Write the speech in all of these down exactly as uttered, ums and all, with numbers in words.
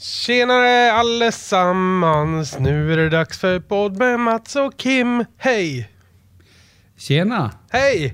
Tjenare allesammans, nu är det dags för podd med Mats och Kim. Hej! Tjena! Hej!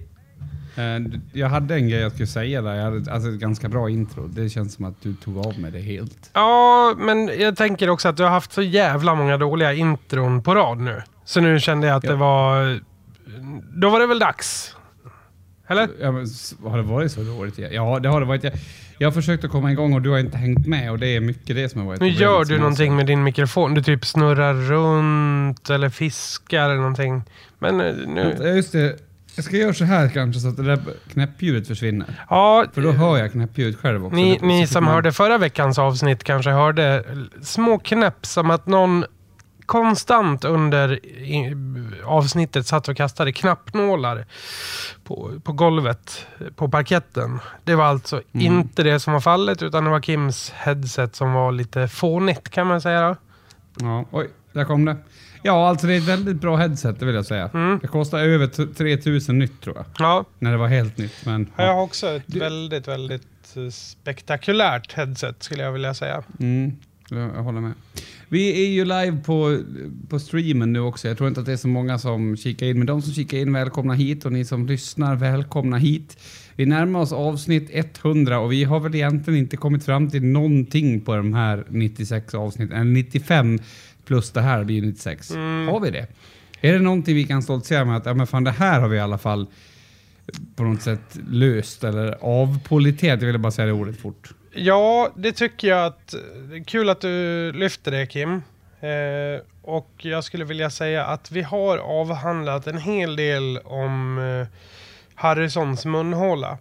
Jag hade en grej jag skulle säga där. Jag hade alltså ett ganska bra intro. Det känns som att du tog av med det helt. Ja, men jag tänker också att du har haft så jävla många dåliga intron på rad nu. Så nu kände jag att ja. det var... Då var det väl dags? Eller? Ja, men har det varit så dåligt? Ja, det har det varit. Jag, jag har försökt att komma igång och du har inte hängt med. Och det är mycket det som har varit. Nu gör du någonting med din mikrofon. Du typ snurrar runt eller fiskar eller någonting. Men nu... Ja, just det. Jag ska göra så här kanske så att det där knäppljudet försvinner. Ja. För då hör jag knäppljud själv också. Ni, ni som man... hörde förra veckans avsnitt kanske hörde små knäpp som att någon konstant under i, avsnittet satt och kastade knappnålar på, på golvet på parketten. Det var alltså mm. inte det som var fallet, utan det var Kims headset som var lite fånigt, kan man säga. Ja, oj, där kom det. Ja, alltså det är ett väldigt bra headset, det vill jag säga. Mm. Det kostar över t- tre tusen nytt, tror jag. Ja. När det var helt nytt. Men, ja. Jag har också ett det... väldigt, väldigt spektakulärt headset, skulle jag vilja säga. Mm. Jag håller med. Vi är ju live på, på streamen nu också. Jag tror inte att det är så många som kikar in. Men de som kikar in, välkomna hit. Och ni som lyssnar, välkomna hit. Vi närmar oss avsnitt hundra. Och vi har väl egentligen inte kommit fram till någonting på de här nittiosex avsnitten. Eller nittiofem plus det här blir nittiosex. Mm. Har vi det? Är det någonting vi kan stoltsera med? Att ja, men fan, det här har vi i alla fall på något sätt löst. Eller avpoliterat. Jag vill bara säga det ordet fort. Ja, det tycker jag att... Kul att du lyfter det, Kim. Eh, och jag skulle vilja säga att vi har avhandlat en hel del om eh, Harrisons munhåla.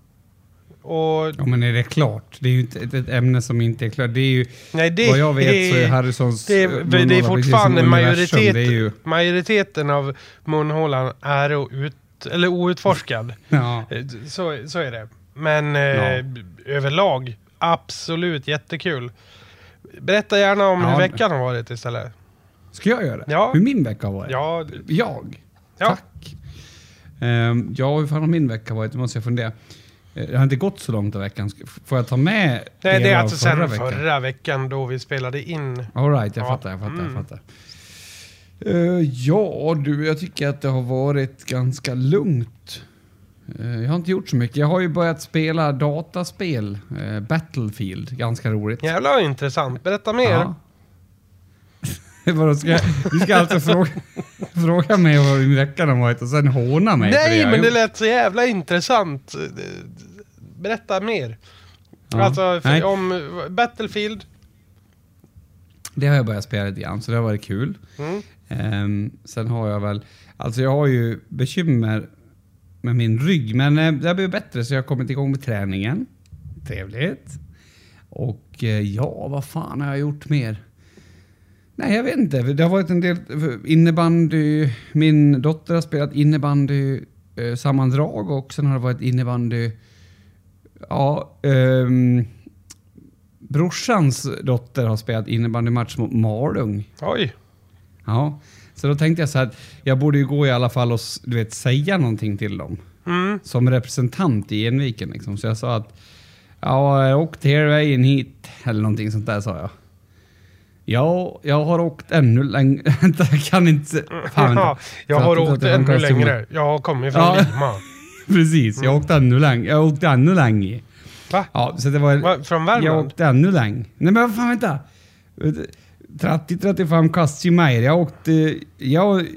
Och ja, men är det klart? Det är ju ett, ett, ett ämne som inte är klart. Det är ju... Nej, det, vad jag vet det, så är Harrisons det, munhåla... Det är fortfarande majoritet, det är ju... majoriteten av munhålan är ut, eller outforskad. Ja. Så, så är det. Men eh, ja. överlag... Absolut, jättekul. Berätta gärna om ja, hur veckan har varit istället. Ska jag göra det? Ja. Hur min vecka har varit? Ja. Jag? Ja. Tack. Um, ja, hur fan har min vecka varit? Det måste jag fundera. Det har inte gått så långt av veckan. Får jag ta med Nej, det är alltså förra sen veckan? förra veckan då vi spelade in. All right, jag ja. fattar, jag fattar, mm. jag fattar. Uh, ja, du, jag tycker att det har varit ganska lugnt. Jag har inte gjort så mycket. Jag har ju börjat spela dataspel. Eh, Battlefield. Ganska roligt. Jävla intressant. Berätta mer. Ja. Vadå, ska jag, du ska alltså fråga, fråga mig vad min vecka har varit och sen håna mig. Nej, det men det lät så jävla intressant. Berätta mer. Ja. Alltså, för, om Battlefield. Det har jag börjat spela lite grann, så det har varit kul. Mm. Um, sen har jag väl... Alltså jag har ju bekymmer med min rygg, men eh, det har blivit bättre så jag har kommit igång med träningen. Trevligt. Och eh, ja, vad fan har jag gjort mer? Nej, jag vet inte. Det har varit en del innebandy. Min dotter har spelat innebandy eh, sammandrag och sen har det varit innebandy. Ja, eh, brorsans dotter har spelat innebandymatch mot Malung. Oj. Ja. Så då tänkte jag så här, jag borde ju gå i alla fall och du vet, säga någonting till dem. Mm. Som representant i Enviken liksom. Så jag sa att ja, jag åkte hela vägen hit. Eller någonting sånt där sa jag. Ja, jag har åkt ännu längre. Jag kan inte... Fan, ja, jag har åkt ännu längre. Jag har kommit från ja. Lima. Precis, jag åkte ännu längre. Jag åkte ännu längre. Va? Ja, så det var... Va? Från Värmland? Jag åkte ännu längre. Nej men vad fan, vänta. trettio till trettiofem kast i mig. Jag åkte... Jag...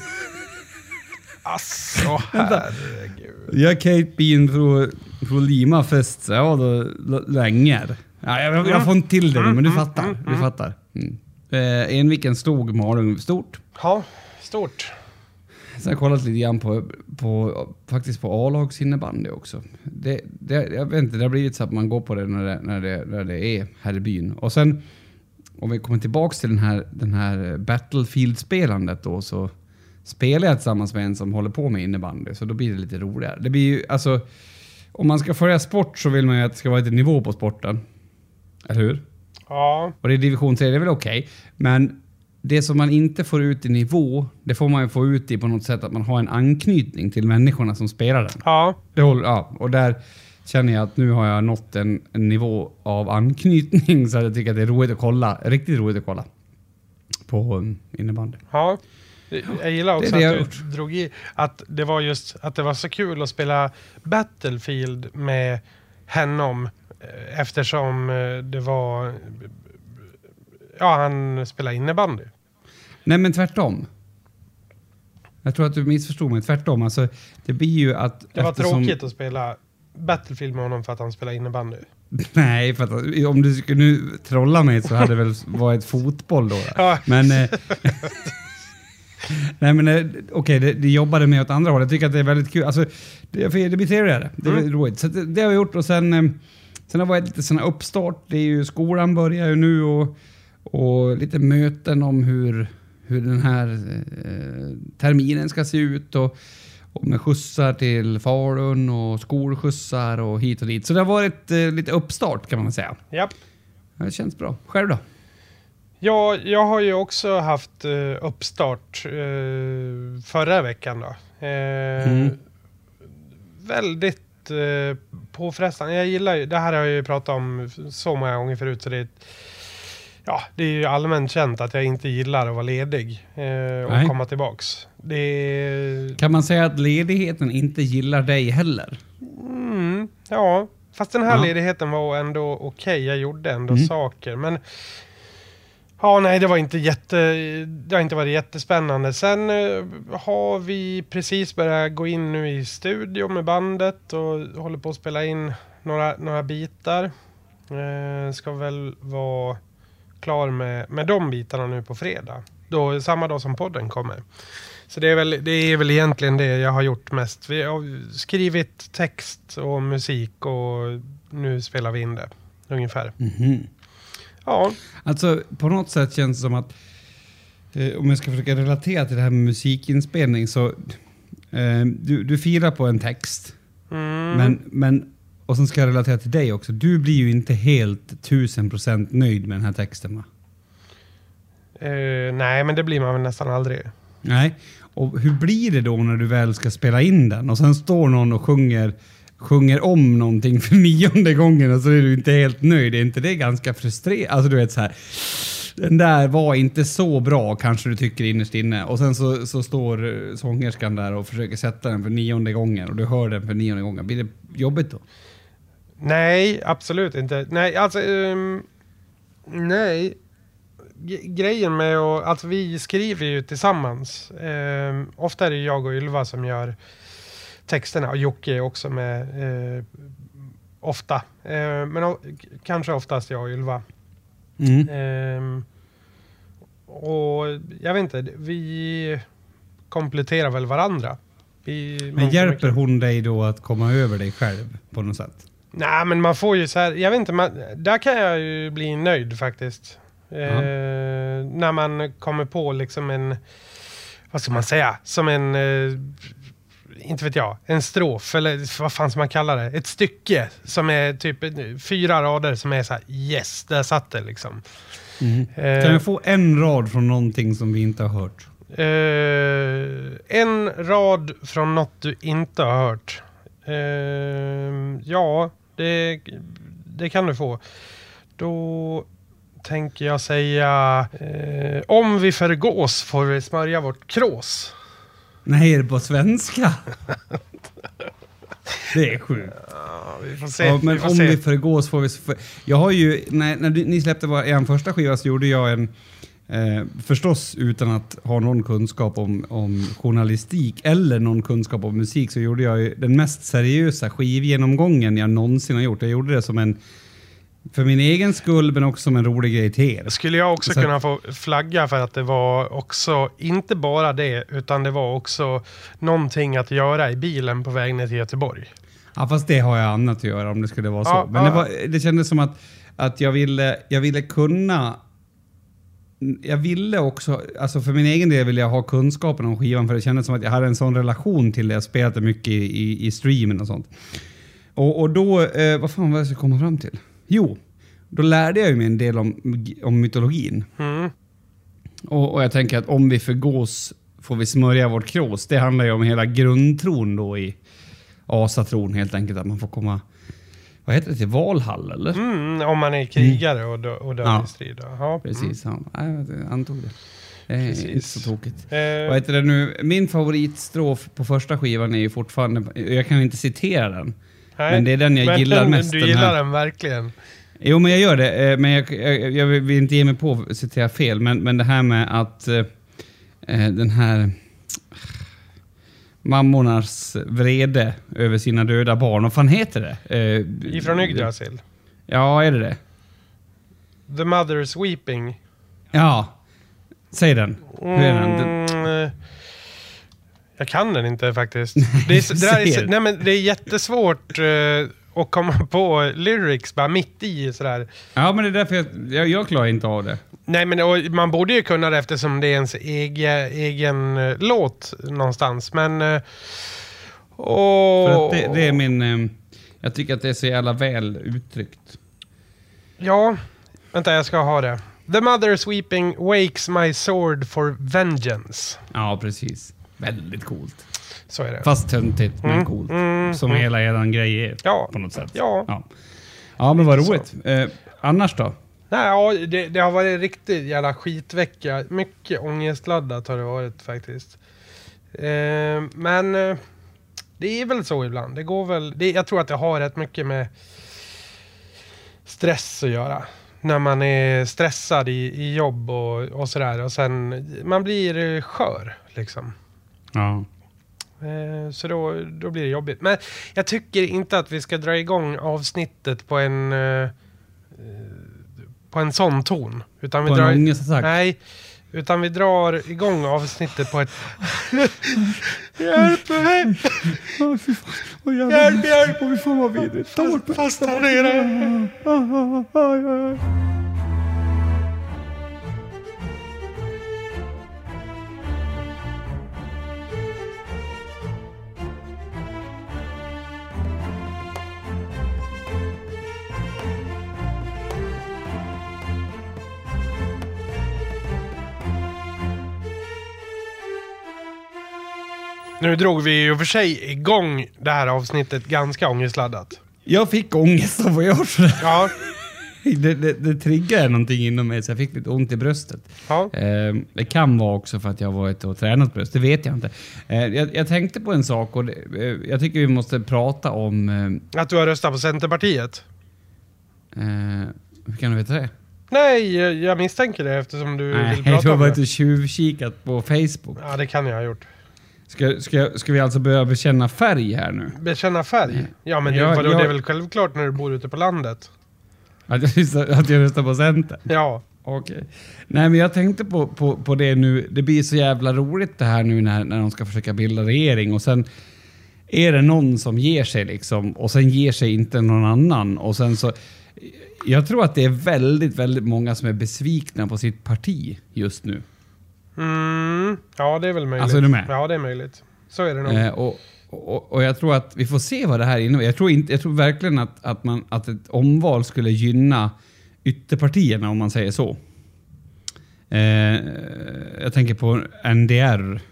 Asså, herregud. Jag kan inte bin från, från Lima fest. Ja, då länge. Ja, jag, jag får inte till det, men du fattar. Mm, mm, du fattar. Mm. Eh, Enviken stod Malung stort. Ja, stort. Sen har jag kollat lite grann på, på, faktiskt på A-lags innebandy också. Det, det, jag vet inte, det har blivit så att man går på det när det, när det, när det är här i byn. Och sen, om vi kommer tillbaka till den här, den här Battlefield-spelandet då, så spelar jag tillsammans med en som håller på med innebandy. Så då blir det lite roligare. Det blir ju, alltså, om man ska följa sport så vill man ju att det ska vara lite nivå på sporten. Eller hur? Ja. Och det är division tre, det är väl okej. Okay. Men det som man inte får ut i nivå, det får man ju få ut i på något sätt att man har en anknytning till människorna som spelar den. Ja. Det håller, ja. Och där känner jag att nu har jag nått en, en nivå av anknytning så jag tycker att det är roligt att kolla. Riktigt roligt att kolla på innebandy. Ja, jag gillar också det det att du drog i att det var just att det var så kul att spela Battlefield med honom eftersom det var ja, han spelar innebandy. Nej, men tvärtom. Jag tror att du missförstod mig. Tvärtom. Alltså, det blir ju att... Det var eftersom... tråkigt att spela Battlefield med honom för att han spelar innebandy. Nej, för att om du skulle nu trolla mig så hade det väl varit fotboll då. Ja. Men... Eh, nej, men okej, okay, det, det jobbade med åt andra håll. Jag tycker att det är väldigt kul. Alltså, det, det blir trevligare. Det är mm. roligt. Så det, det har vi gjort och sen... Eh, sen har det varit lite såna uppstart. Det är ju skolan börjar ju nu och, och lite möten om hur... hur den här eh, terminen ska se ut och, och med skjutsar till Falun och skolskjutsar och hit och dit. Så det har varit eh, lite uppstart kan man säga. Japp. Det känns bra. Själv då? Ja, jag har ju också haft eh, uppstart eh, förra veckan då. Eh, mm. Väldigt eh, påfrestande. Jag gillar ju, det här har jag ju pratat om så många gånger förut så det är ja, det är ju allmänt känt att jag inte gillar att vara ledig eh, och Nej. komma tillbaks. Det är... Kan man säga att ledigheten inte gillar dig heller? Mm, ja, fast den här ja. ledigheten var ändå okej. Okay. Jag gjorde ändå mm. saker. Men ja, nej, det var inte jätte, det har inte varit jättespännande. Sen eh, har vi precis börjat gå in nu i studio med bandet och håller på att spela in några, några bitar. Eh, ska väl vara klar med, med de bitarna nu på fredag. Då, samma dag som podden kommer. Så det är, väl, det är väl egentligen det jag har gjort mest. Vi har skrivit text och musik och nu spelar vi in det. Ungefär. Mm-hmm. Ja. Alltså på något sätt känns det som att eh, om jag ska försöka relatera till det här med musikinspelning så eh, du, du firar på en text. Mm. Men, men och sen ska jag relatera till dig också. Du blir ju inte helt tusen procent nöjd med den här texten, va? Uh, nej, men det blir man väl nästan aldrig. Nej. Och hur blir det då när du väl ska spela in den? Och sen står någon och sjunger, sjunger om någonting för nionde gången och så är du inte helt nöjd. Är inte det ganska frustrerande? Alltså du vet så här... Den där var inte så bra kanske du tycker innerst inne. Och sen så, så står sångerskan där och försöker sätta den för nionde gången. Och du hör den för nionde gången. Blir det jobbigt då? Nej, absolut inte. Nej, alltså... Um, nej. G- grejen med att... Alltså vi skriver ju tillsammans. Um, ofta är det jag och Ylva som gör texterna. Och Jocke också med... Uh, ofta. Uh, men o- kanske oftast jag och Ylva. Mm. Um, och jag vet inte, vi kompletterar väl varandra. Vi, men hjälper hon dig då att komma över dig själv på något sätt? Nej, men man får ju så här, jag vet inte, man, där kan jag ju bli nöjd faktiskt. Mm. Uh, när man kommer på liksom en, vad ska man säga, som en... Uh, inte vet jag, en strof eller vad fan ska man kalla det, ett stycke som är typ fyra rader som är så här, yes, där satt det liksom. Mm. Eh, kan jag få en rad från någonting som vi inte har hört? Eh, en rad från något du inte har hört. Eh, ja, det, det kan du få. Då tänker jag säga eh, om vi förgås får vi smörja vårt krås. Nej, är det på svenska? Det är sjukt. Ja, vi får se. Ja, men vi får om se. vi förgås får vi... För... Jag har ju... När, när du, ni släppte er första skiva så gjorde jag en... Eh, förstås utan att ha någon kunskap om, om journalistik eller någon kunskap om musik så gjorde jag ju den mest seriösa skivgenomgången jag någonsin har gjort. Jag gjorde det som en... För min egen skull, men också som en rolig grej till er. Skulle jag också så... kunna få flagga för att det var också, inte bara det, utan det var också någonting att göra i bilen på väg ner till Göteborg. Ja, fast det har jag annat att göra om det skulle vara ja, så. Men ja. det, var, det kändes som att, att jag, ville, jag ville kunna... Jag ville också, alltså för min egen del ville jag ha kunskapen om skivan för det kändes som att jag hade en sån relation till det. Jag spelade mycket i, i, i streamen och sånt. Och, och då, eh, vad fan var det jag skulle komma fram till? Jo, då lärde jag mig en del om, om mytologin. Mm. Och, och jag tänker att om vi förgås får vi smörja vårt krås. Det handlar ju om hela grundtron då i asatron helt enkelt. Att man får komma vad heter det, till Valhall eller? Mm, om man är krigare och, dö, och dör Ja. i strid. Ja, Precis, mm. ja. Jag antog det. Det är Precis. inte så tokigt. Eh, Vad heter det nu? Min favoritstrof på första skivan är ju fortfarande, jag kan inte citera den. nej, Men det är den jag gillar den, mest. Du den gillar här. den verkligen. Jo, men jag gör det. eh, Men jag, jag, jag vill inte ge mig på att citera fel. Men, men det här med att eh, den här mammornas vrede över sina döda barn. Vad fan heter det? Eh, Ifrån Yggdrasil. Ja, är det det? The Mother's Weeping. Ja. Säg den. Hur är den? den? Mm, jag kan den inte faktiskt. Det är, det där är, Säg. nej, men det är jättesvårt uh, att komma på lyrics bara mitt i sådär. Ja, men det är därför jag, jag, jag klarar inte av det. Nej, men och, man borde ju kunna det eftersom det är ens egen, egen uh, låt någonstans. Men... Uh, och, För att det, det är min... Eh, jag tycker att det är så jävla väl uttryckt. Ja, vänta jag ska ha det. The Mother's Weeping wakes my sword for vengeance. Ja, precis. Väldigt coolt. Så är det. Fast töntigt, men Mm, coolt. mm, Som mm. hela eran grej är. Ja. På något sätt. Ja. Ja, ja men vad Så. roligt. Eh, annars då? Nej, ja, det, det har varit en riktigt jävla skitvecka. Mycket ångestladdat har det varit faktiskt. Eh, men eh, det är väl så ibland. Det går väl, det, jag tror att det har rätt mycket med stress att göra. När man är stressad i, i jobb och, och sådär. Och sen, man blir eh, skör liksom. Ja. Eh, så då, då blir det jobbigt. Men jag tycker inte att vi ska dra igång avsnittet på en... Eh, på en sån ton. Utan vi På drar, en ångestattack? nej, utan vi drar igång avsnittet på ett... Hjälp mig! Oh, fy fan. Oh, Hjälp, hjälp! Oh, fy fan vad vidrigt. Ta bort mig. Fast här nere! Nu drog vi ju för sig igång det här avsnittet ganska ångestladdat. Jag fick ångest av att göra sådär. Ja, Det, det, det triggade någonting inom mig så jag fick lite ont i bröstet. ja. Eh, det kan vara också för att jag har varit och tränat bröst, det vet jag inte. Eh, jag, jag tänkte på en sak och det, eh, jag tycker vi måste prata om... Eh, Att du har röstat på Centerpartiet. eh, hur kan du veta det? Nej, jag- jag misstänker det eftersom du Nej, vill du prata har om varit det. och tjuvkikat på Facebook. Ja, det kan jag ha gjort. Ska, ska, ska vi alltså börja bekänna färg här nu? Bekänna färg? Ja, men Ja, det, vadå, jag- det är väl självklart när du bor ute på landet? Att jag, röstar- att jag röstar på Centern? Ja. Okej. Nej, men jag tänkte på, på, på det nu. Det blir så jävla roligt det här nu när, när de ska försöka bilda regering och sen är det någon som ger sig liksom och sen ger sig inte någon annan och sen så... Jag tror att det är väldigt, väldigt många som är besvikna på sitt parti just nu. Mm, ja, det är väl möjligt. Alltså, är du med? Ja, det är möjligt. Så är det nog. Eh, och, och, och jag tror att vi får se vad det här innebär. Jag tror, inte, jag tror verkligen att, att, man, att ett omval skulle gynna ytterpartierna om man säger så. Eh, jag tänker på N D R.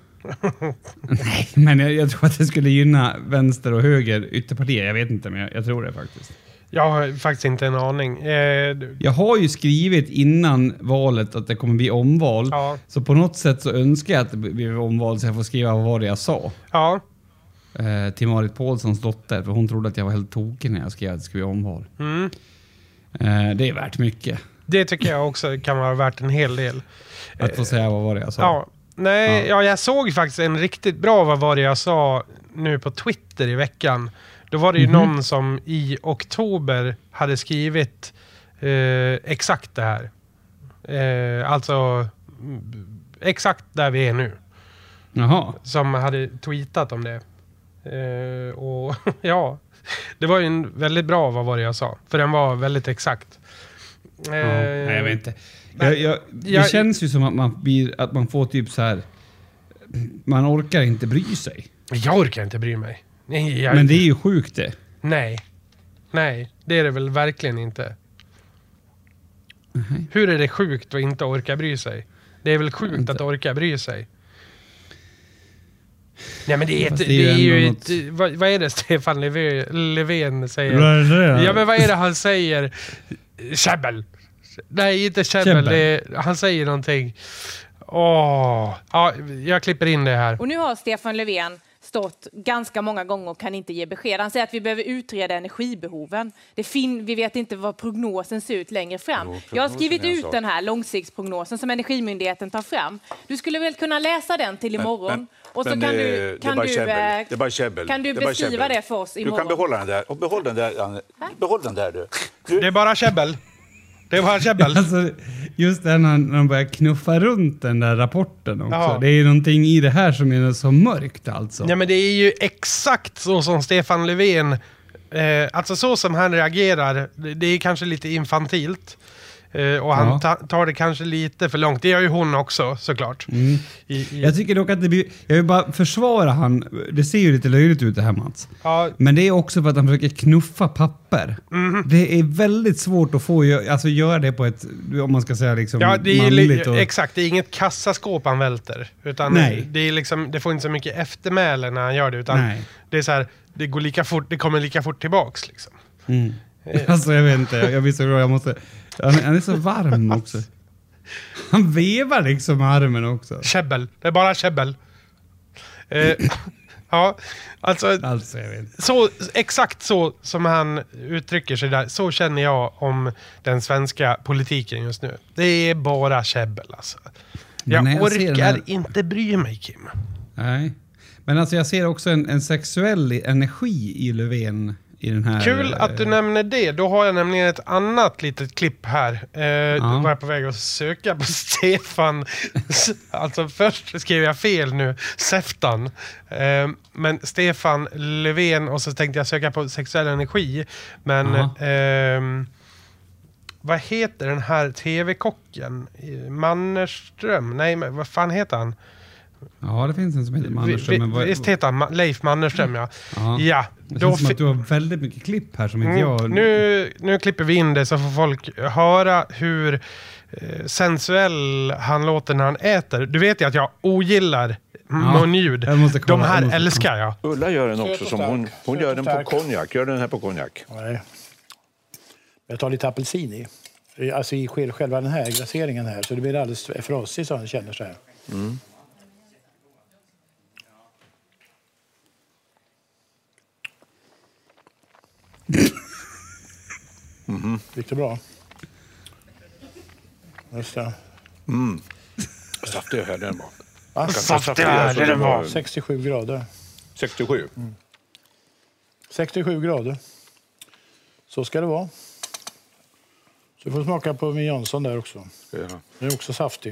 Nej, men jag, jag tror att det skulle gynna vänster och höger ytterpartier. Jag vet inte, men jag, jag tror det faktiskt. Jag har faktiskt inte en aning. Eh, Jag har ju skrivit innan valet att det kommer bli omval. ja, Så på något sätt så önskar jag att det blir omval så jag får skriva vad var det jag sa. ja. Eh, till Marit Paulssons dotter. För hon trodde att jag var helt tokig när jag skrev att det skulle bli omval. Mm. Eh, det är värt mycket. Det tycker jag också kan vara värt en hel del. Att få säga vad var det jag sa. Ja, nej, Ja. ja, jag såg faktiskt en riktigt bra vad var det jag sa nu på Twitter i veckan. Då var det ju Mhm. någon som i oktober hade skrivit eh, exakt det här. Eh, alltså mm, exakt där vi är nu. Jaha. Som hade tweetat om det. Eh, och ja, det var ju en väldigt bra vad var det jag sa. För den var väldigt exakt. Eh, Ja, nej, jag vet inte. nej, Jag, jag, det jag- känns ju som att man, blir, att man får typ så här. Man orkar inte bry sig. Jag orkar inte bry mig. Nej, jag, Men det är ju sjukt det. nej. Nej, det är det väl verkligen inte. Nej. Hur är det sjukt att inte orka bry sig? Det är väl sjukt Inte. att orka bry sig. Nej, men det är, ett, Fast det är ju något... ett, vad, vad är det Stefan Löfven, Löfven säger? Rör, Ja, men vad är det han säger? Käbbel. Nej, inte käbbel. Det är, han säger någonting. Åh, ja, jag klipper in det här. Och nu har Stefan Löfven stått ganska många gånger och kan inte ge besked. Han säger att vi behöver utreda energibehoven. Det fin- vi vet inte vad prognosen ser ut längre fram. Jo, jag har skrivit ut sak. den här långsiktsprognosen som Energimyndigheten tar fram. Du skulle väl kunna läsa den till imorgon? Men, men, och så men, kan du, kan du, det är bara käbbel. Kan du det beskriva det för oss imorgon? Du kan behålla den där. Och behåll den där, behåll den där du. du. Det är bara käbbel. Det var käbbel. Alltså, just det när han, när han börjar knuffa runt den där rapporten också. Ja. Det är ju någonting i det här som är så mörkt alltså. Ja, men det är ju exakt så som Stefan Löfven, eh, alltså så som han reagerar, det, det är kanske lite infantilt. Eh, och han ja. ta, tar det kanske lite för långt. Det gör ju hon också, såklart. Mm. I, i... Jag tycker dock att det blir... Jag vill bara försvara han. Det ser ju lite löjligt ut det här, Mats. Ja. Men det är också för att han försöker knuffa papper. Mm. Det är väldigt svårt att få alltså, göra det på ett, om man ska säga liksom ja, det är manligt. Och... Exakt, det är inget kassaskåp han välter. Utan Nej. Det, är liksom, det får inte så mycket eftermäle när han gör det. Utan Nej. det är så här, det går lika fort, det kommer lika fort tillbaks liksom. Mm. Alltså jag vet inte, jag blir så glad, jag måste... Han är, han är så varm också. Han vevar liksom med armen också. Käbbel, det är bara käbbel. Eh, ja, alltså, alltså jag vet. Så, exakt så som han uttrycker sig där, så känner jag om den svenska politiken just nu. Det är bara käbbel alltså. Jag, jag orkar här... inte bry mig, Kim. Nej, men alltså jag ser också en, en sexuell energi i Löfven. I den här, Kul att du äh, nämner det. Då har jag nämligen ett annat litet klipp här. Eh, ja. Då var jag på väg att söka på Stefan. Alltså först skrev jag fel nu. Säftan. Eh, men Stefan Löfven, och så tänkte jag söka på sexuell energi. Men ja. eh, vad heter den här tv-kocken? Mannerström? Nej, men vad fan heter han? Ja, det finns en som heter Mannerström. Vi, visst heter han Leif Mannerström, ja. Ja. ja det känns som att du har väldigt mycket klipp här som inte mm, jag... Nu, nu klipper vi in det så får folk höra hur eh, sensuell han låter när han äter. Du vet ju att jag ogillar ja, munljud. De här älskar jag. Ulla gör den också som hon, hon gör den på konjak. Gör den här på konjak? Nej. Jag tar lite apelsin i. Alltså i själva den här glaseringen här. Så det blir alldeles frostigt så han känner så här. Mm. Mm-hmm. Gick det bra? Just det. Mm. Saftig här den var. Ja, saftig här den var. sextiosju grader. sextiosju? Mm. sextiosju grader. Så ska det vara. Så du får smaka på min Jansson där också. Ja. Den är också saftig.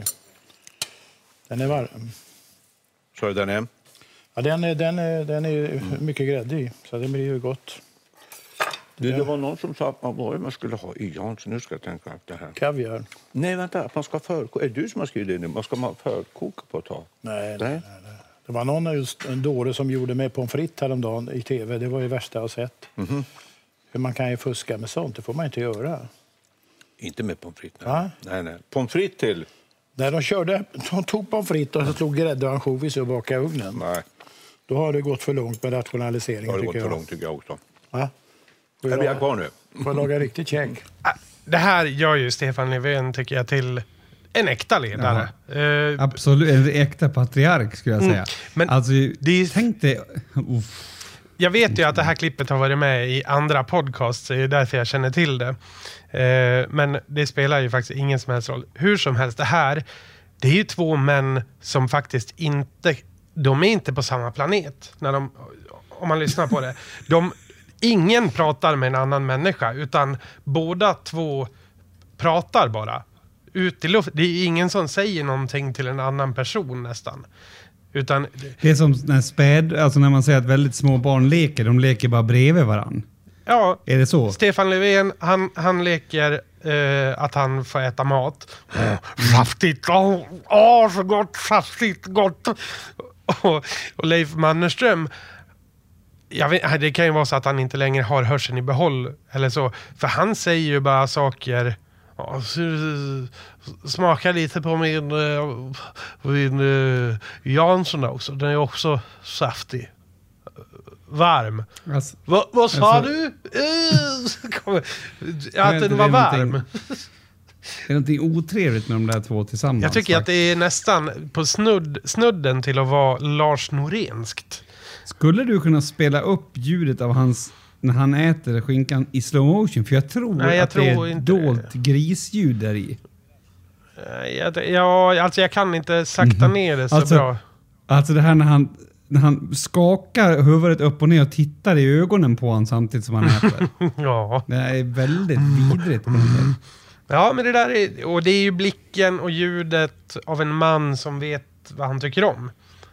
Den är varm. Så den är? Ja, den är, den är, den är mm. mycket grädde i. Så det blir ju gott. Det, det var någon som sa att man, vad man skulle ha i Jansson. Nu ska jag tänka att det här. Kaviar. Nej, vänta. Att man ska förkoka. Är du som har skrivit det nu? Man ska man förkoka på ett tag? Nej, nej, nej, nej. Det var någon just en dåre som gjorde med pommes frites häromdagen i tv. Det var ju värsta jag har sett. Mm-hmm. För man kan ju fuska med sånt. Det får man inte göra. Inte med pommes frites. Nej, nej. nej. Pommes frites till? När de körde, de tog pommes frites och så slog grädde och ansjovis och bakade i ugnen. Nej. Då har det gått för långt med rationaliseringen. Det har det gått jag. för långt tycker jag också. Ja. Jag blir kvar nu. Får jag laga riktigt käk. Det här gör ju Stefan Löfven tycker jag till en äkta ledare. Uh, Absolut, en äkta patriark skulle jag säga. Mm, men alltså, det, tänk dig... Jag vet ju att det här klippet har varit med i andra podcasts, det är därför jag känner till det. Uh, men det spelar ju faktiskt ingen som helst roll. Hur som helst, det här, det är ju två män som faktiskt inte, de är inte på samma planet när de, om man lyssnar på det. De Ingen pratar med en annan människa, utan båda två pratar bara ut i luft. Det är ingen som säger någonting till en annan person nästan. Utan det är som när späd, alltså när man säger att väldigt små barn leker, de leker bara bredvid varann. Ja, är det så? Stefan Löfven, han, han leker eh, att han får äta mat. Mm. Saftigt, åh, åh, så gott, saftigt, gott. Och, och Leif Mannerström, jag vet, det kan ju vara så att han inte längre har hörseln i behåll eller så. För han säger ju bara saker Ja, smaka lite på min, min uh, Jansson också. Den är också saftig. Varm. Alltså, Va, vad sa alltså, du? Uh, att den var varm. Det är någonting otrevligt med de där två tillsammans. Jag tycker faktiskt. att det är nästan på snudd, snudden till att vara Lars Norenskt. Skulle du kunna spela upp ljudet av hans när han äter skinkan i slow motion? För jag tror Nej, jag att tror det är ett inte dolt grisljud där i. Jag, ja, alltså jag kan inte sakta ner det så alltså, bra. Alltså det här när han, när han skakar huvudet upp och ner och tittar i ögonen på honom samtidigt som han äter. Ja. Det är väldigt vidrigt på något sätt. Ja, men det där är, och det är ju blicken och ljudet av en man som vet vad han tycker om.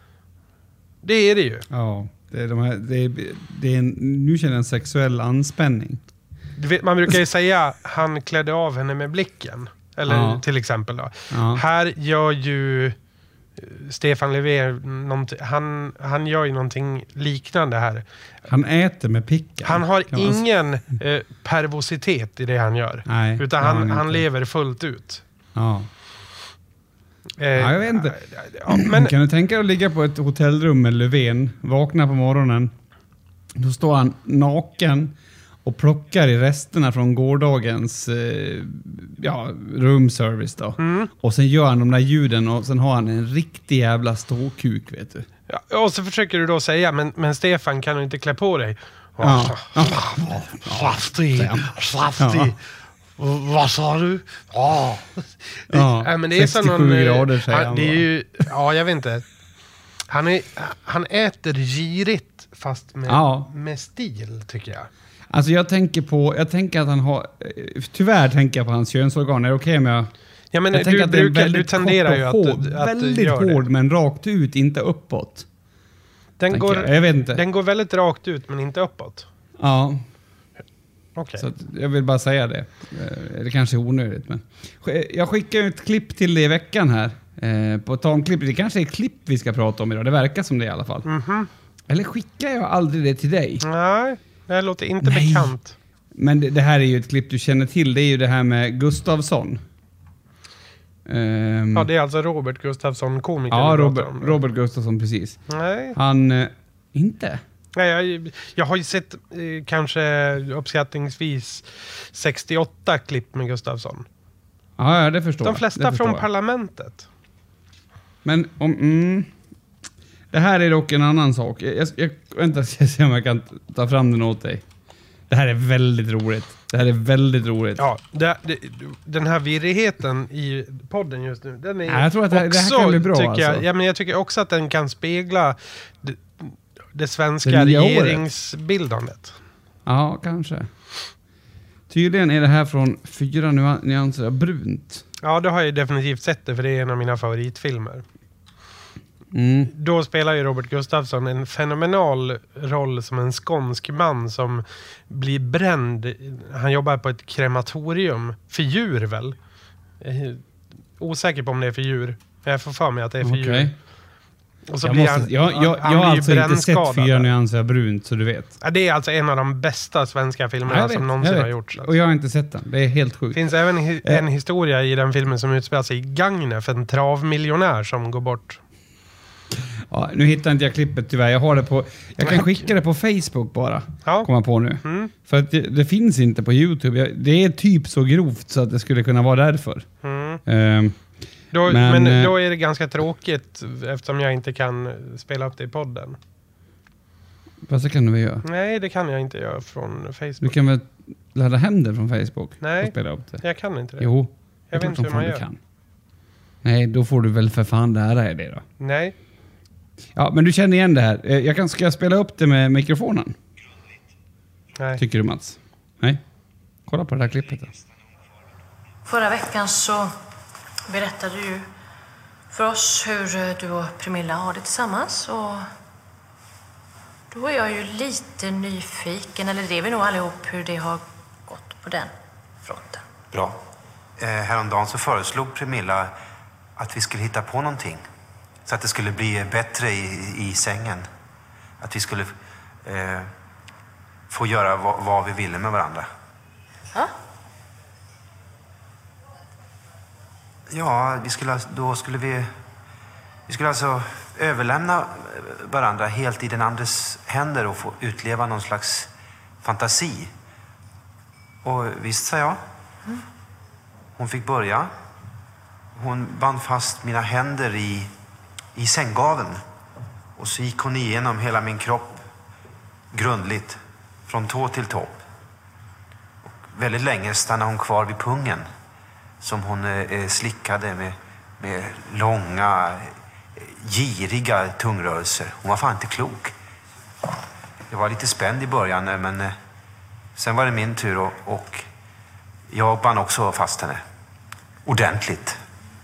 Det är det ju. Ja, det är de här, det är, det är en, nu känner jag en sexuell anspänning. Du vet, man brukar ju säga han klädde av henne med blicken. Eller Ja. till exempel då. Ja. Här gör ju Stefan Löfven någonting, han, han gör ju någonting liknande här. Han äter med picken. Han har kan man säga. ingen eh, pervositet i det han gör. Nej, utan det har han, han han inte. lever fullt ut. Ja. Eh, Ja, jag vet inte. Ja, men, Kan du tänka dig att ligga på ett hotellrum med Löfven, vakna på morgonen, då står han naken och plockar i resterna från gårdagens eh, ja, roomservice då. Mm. Och sen gör han de där ljuden och sen har han en riktig jävla ståkuk, vet du. ja, och så försöker du då säga, men, men Stefan, kan du inte klä på dig? Ja. Saftig, saftig. Vad sa du? Ja. Ja, Nej, men det är som sextiosju någon, eh, grader säger han han, det är bara. ju, ja, jag vet inte. Han, är, han äter girigt fast med, Ja. med stil, tycker jag. Alltså jag tänker på, jag tänker att han har, eh, tyvärr tänker jag på hans könsorgan. Är det okej okay med jag... Ja, men jag du, tänker att det är brukar, du väldigt tenderar kort ju och att, hård, att väldigt gör hård det. men rakt ut, inte uppåt. Den tänker går, jag. Jag vet inte. den går väldigt rakt ut men inte uppåt. Ja, Okej. så att jag vill bara säga det. Eh, Det kanske är onödigt, men jag skickar ut ett klipp till dig i veckan här. Eh, På Tomklipp. Det kanske är ett klipp vi ska prata om idag. Det verkar som det i alla fall. Mhm. Eller skickar jag aldrig det till dig? Nej, det här låter inte Nej. bekant. Men det, det här är ju ett klipp du känner till. Det är ju det här med Gustafsson. Ehm, Ja, det är alltså Robert Gustafsson, komiker. ja, vi pratar Robert, om. Robert Gustafsson, precis. Nej, Han... Eh, inte? Nej jag, jag har ju sett eh, kanske uppskattningsvis sextioåtta klipp med Gustafsson. Ja, ja, det förstår De jag. flesta Det förstår från jag. parlamentet. Men om... Mm, det här är dock en annan sak. Jag, jag, jag, vänta, jag ska se om jag kan ta fram den åt dig. Det här är väldigt roligt. Det här är väldigt roligt. Ja, det, det, den här virrigheten i podden just nu, den är Ja, jag tror att det här- det här också, kan bli bra, tycker alltså. jag, ja, men jag tycker också att den kan spegla det, det svenska Det nya året. regeringsbildandet. Ja, kanske. Tydligen är det här från Fyra nyan- nyanser av brunt. Ja, det har jag definitivt sett det, för det är en av mina favoritfilmer. Mm. Då spelar ju Robert Gustafsson en fenomenal roll som en skånsk man som blir bränd. Han jobbar på ett krematorium. För djur väl? Jag är osäker på om det är för djur. Jag får för mig att det är för Okej. djur. Och så Jag, blir måste, han, jag, jag, han jag blir har ju alltså inte sett brännskadad Fyra där. nyanser av brunt, så du vet. Ja, det är alltså en av de bästa svenska filmerna Ja, jag vet, som någonsin jag har vet. gjorts. Och jag har inte sett den. Det är helt Det sjukt. finns även hi- Eh. en historia i den filmen som utspelar sig i Gagnef, en travmiljonär som går bort. Ja, nu hittar inte jag klippet tyvärr. Jag har det på... Jag kan skicka det på Facebook bara. Ja. Komma på nu. Mm. För att det, det finns inte på YouTube. Jag, det är typ så grovt så att det skulle kunna vara därför. Mm. Ehm, Då, Men, men eh, då är det ganska tråkigt eftersom jag inte kan spela upp det i podden. fast det kan du väl göra. Nej, det kan jag inte göra från Du Facebook. kan väl ladda hem det från Facebook Nej. och spela upp det? Jag kan inte det. Jo, Jag det är vet klart inte som hur man fan gör. du kan. Nej, då får du väl för fan lära dig det då. Nej. Ja, men du känner igen det här. Eh, Jag kan, ska jag spela upp det med mikrofonen? Nej. Tycker du, Mats? Nej? Kolla på det här klippet då. Förra veckan så berättade du för oss hur du och Pramilla har det tillsammans. Och då är jag ju lite nyfiken, eller det är vi nog allihop, hur det har gått på den fronten. Bra. Eh, häromdagen så föreslog Pramilla att vi skulle hitta på någonting. Så att det skulle bli bättre i, i sängen. Att vi skulle eh, få göra vad, vad vi ville med varandra. Ja. Ja, vi skulle, då skulle vi... Vi skulle alltså överlämna varandra helt i den andres händer och få utleva någon slags fantasi. Och visst, sa jag. Hon fick börja. Hon band fast mina händer i, i sänggaveln. Och så gick hon igenom hela min kropp grundligt, från tå till topp. Och väldigt länge stannade hon kvar vid pungen, som hon eh, slickade med, med långa, giriga tungrörelser. Hon var fan inte klok. Jag var lite spänd i början, men eh, sen var det min tur och, och jag band också fast henne. Ordentligt.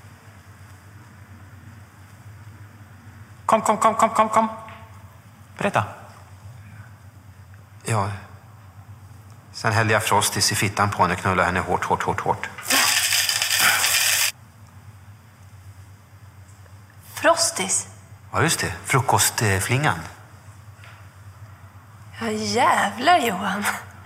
Kom, kom, kom, kom, kom, kom. Berätta. Ja. Sen hällde jag Frostis i fittan på henne och knullade henne hårt, hårt, hårt, hårt. Frostis? Ja, just det. Frukostflingan. Ja, jävlar Johan.